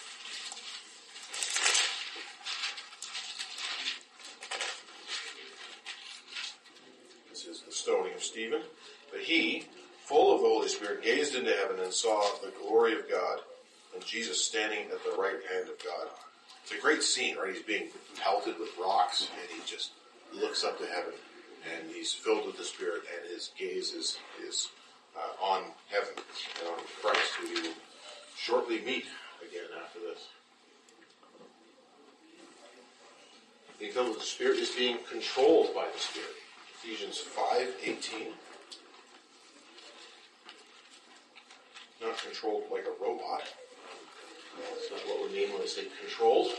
Speaker 1: This is the stoning of Stephen. But he, full of the Holy Spirit, gazed into heaven and saw the glory of God and Jesus standing at the right hand of God. It's a great scene, right? He's being pelted with rocks, and he just looks up to heaven, and he's filled with the Spirit, and his gaze is, is uh, on heaven and on Christ, who he will shortly meet again after this. Being filled with the Spirit is being controlled by the Spirit. Ephesians five eighteen. Not controlled like a robot. That's not what we mean when we say controlled.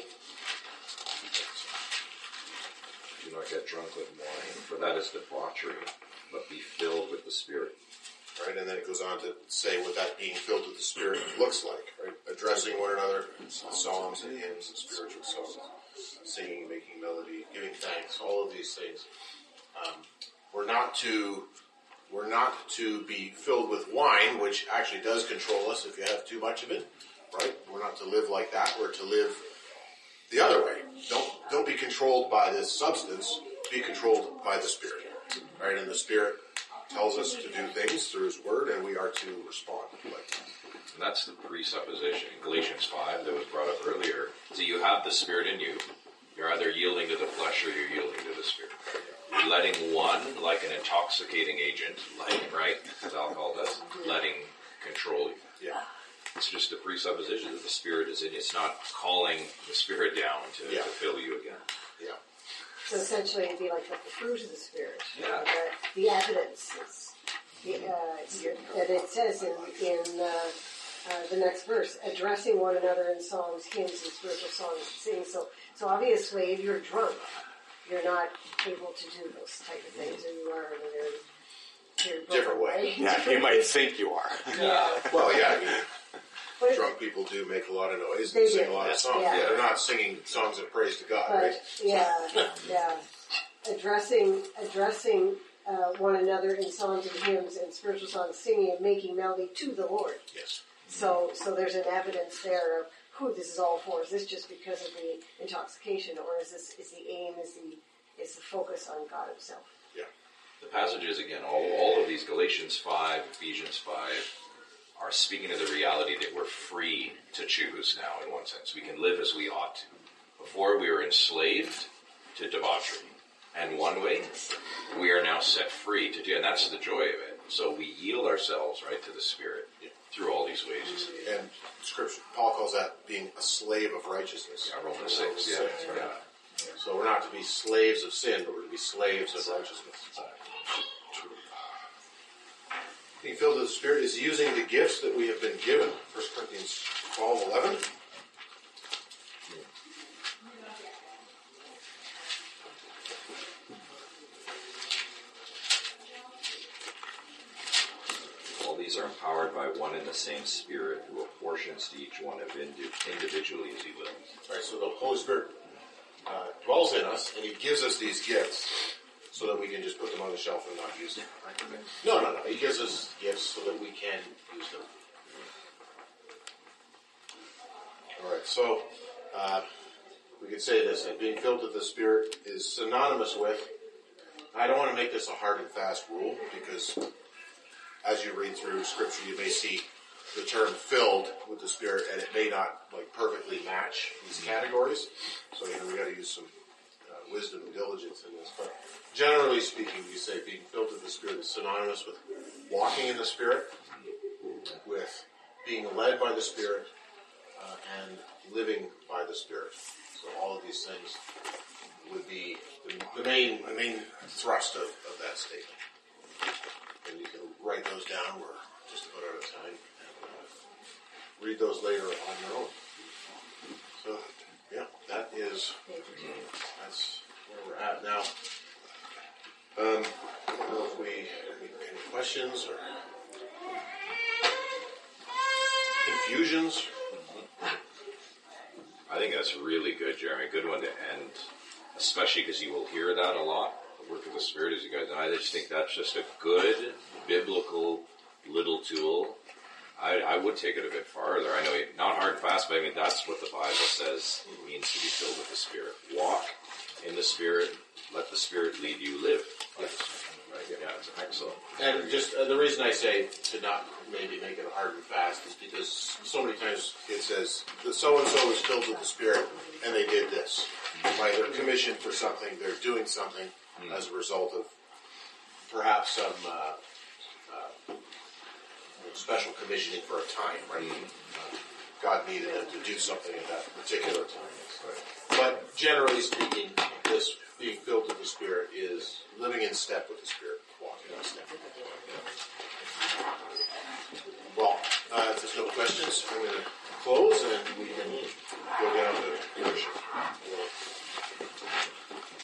Speaker 7: Do not get drunk with wine, for that is debauchery, but be filled with the Spirit.
Speaker 1: Right, and then it goes on to say what that being filled with the Spirit looks like, right? Addressing one another in psalms and hymns and spiritual songs, singing, making melody, giving thanks, all of these things. Um, we're not to we're not to be filled with wine, which actually does control us if you have too much of it, right? We're not to live like that. We're to live the other way. Don't don't be controlled by this substance. Be controlled by the Spirit, right? And the Spirit tells us to do things through His Word, and we are to respond like that.
Speaker 7: And that's the presupposition. In Galatians five, that was brought up earlier. So you have the Spirit in you. You're either yielding to the flesh or you're yielding to the Spirit. You're letting one, like an intoxicating agent, like, right, as alcohol does, letting control you.
Speaker 1: Yeah.
Speaker 7: It's just a presupposition that the Spirit is in you. It's not calling the Spirit down to,
Speaker 1: Yeah.
Speaker 7: to fill you again.
Speaker 1: Yeah.
Speaker 5: So essentially, it'd be like the fruit of the Spirit.
Speaker 7: Yeah.
Speaker 5: The, the evidence is, the, uh, and it says in, in uh, uh, the next verse, addressing one another in psalms, hymns, and spiritual songs, and singing. So, so obviously, if you're drunk, you're not able to do those type of things, and you are in a very, very
Speaker 1: Different way.
Speaker 6: Yeah, you might think you are.
Speaker 5: Yeah.
Speaker 1: Well, yeah, I mean,
Speaker 5: But,
Speaker 1: drunk people do make a lot of noise
Speaker 5: They
Speaker 1: and sing
Speaker 5: do.
Speaker 1: a lot of songs.
Speaker 5: Yeah.
Speaker 1: Yeah, they're not singing songs of praise to God, right?
Speaker 5: but yeah, yeah. Addressing, addressing uh, one another in songs and hymns and spiritual songs, singing and making melody to the Lord.
Speaker 1: Yes.
Speaker 5: So, so there's an evidence there of who this is all for. Is this just because of the intoxication, or is this is the aim, is the is the focus on God Himself?
Speaker 4: The passages, again, all, all of these, Galatians five, Ephesians five, are speaking of the reality that we're free to choose now, in one sense. We can live as we ought to. Before, we were enslaved to debauchery. And one way, we are now set free to do, and that's the joy of it. So we yield ourselves, right, to the Spirit through all these ways.
Speaker 1: And Scripture, Paul calls that being a slave of righteousness.
Speaker 4: Yeah, Romans six, yeah.
Speaker 1: Six, right? Yeah. So we're not to be slaves of sin, but we're to be slaves of righteousness. Being filled with the Spirit is using the gifts that we have been given. First Corinthians twelve eleven.
Speaker 7: All these are empowered by one and the same Spirit, who apportions to each one of indi- individually as He wills.
Speaker 1: Right, so the Holy Spirit uh, dwells in us, and He gives us these gifts so that we can just put them on the shelf and not use them. Right? No, no, no. He gives us gifts so that we can use them. All right, so uh, we could say this, that being filled with the Spirit is synonymous with, I don't want to make this a hard and fast rule, because as you read through Scripture, you may see the term filled with the Spirit, and it may not like perfectly match these categories. So, you know, we got to use some uh, wisdom and diligence in this. But generally speaking, we say being filled with the Spirit is synonymous with walking in the Spirit, with being led by the Spirit, uh, and living by the Spirit. So all of these things would be the, the main the main thrust of, of that statement. And you can write those down. We're just about out of time. And, uh, read those later on your own. So, yeah, that is, that's where we're at now. Um, I don't know if we, any questions or confusions?
Speaker 4: I think that's really good, Jeremy. Good one to end, especially because you will hear that a lot. The work of the Spirit, as you guys know. I just think that's just a good biblical little tool. I, I would take it a bit farther. I know it, not hard and fast, but I mean that's what the Bible says it means to be filled with the Spirit. Walk in the Spirit. Let the Spirit lead you. Live. Yes. Right. Yeah, it's excellent.
Speaker 1: And just uh, the reason I say to not maybe make it hard and fast is because so many times it says that so-and-so was filled with the Spirit and they did this. Right? They're commissioned for something. They're doing something mm. as a result of perhaps some uh, uh, special commissioning for a time. Right? Mm. Uh, God needed them to do something at that particular time. Right. But generally speaking, this being filled with the Spirit is living in step with the Spirit, walking in step. Well, uh, if there's no questions, I'm going to close and we can go down to worship.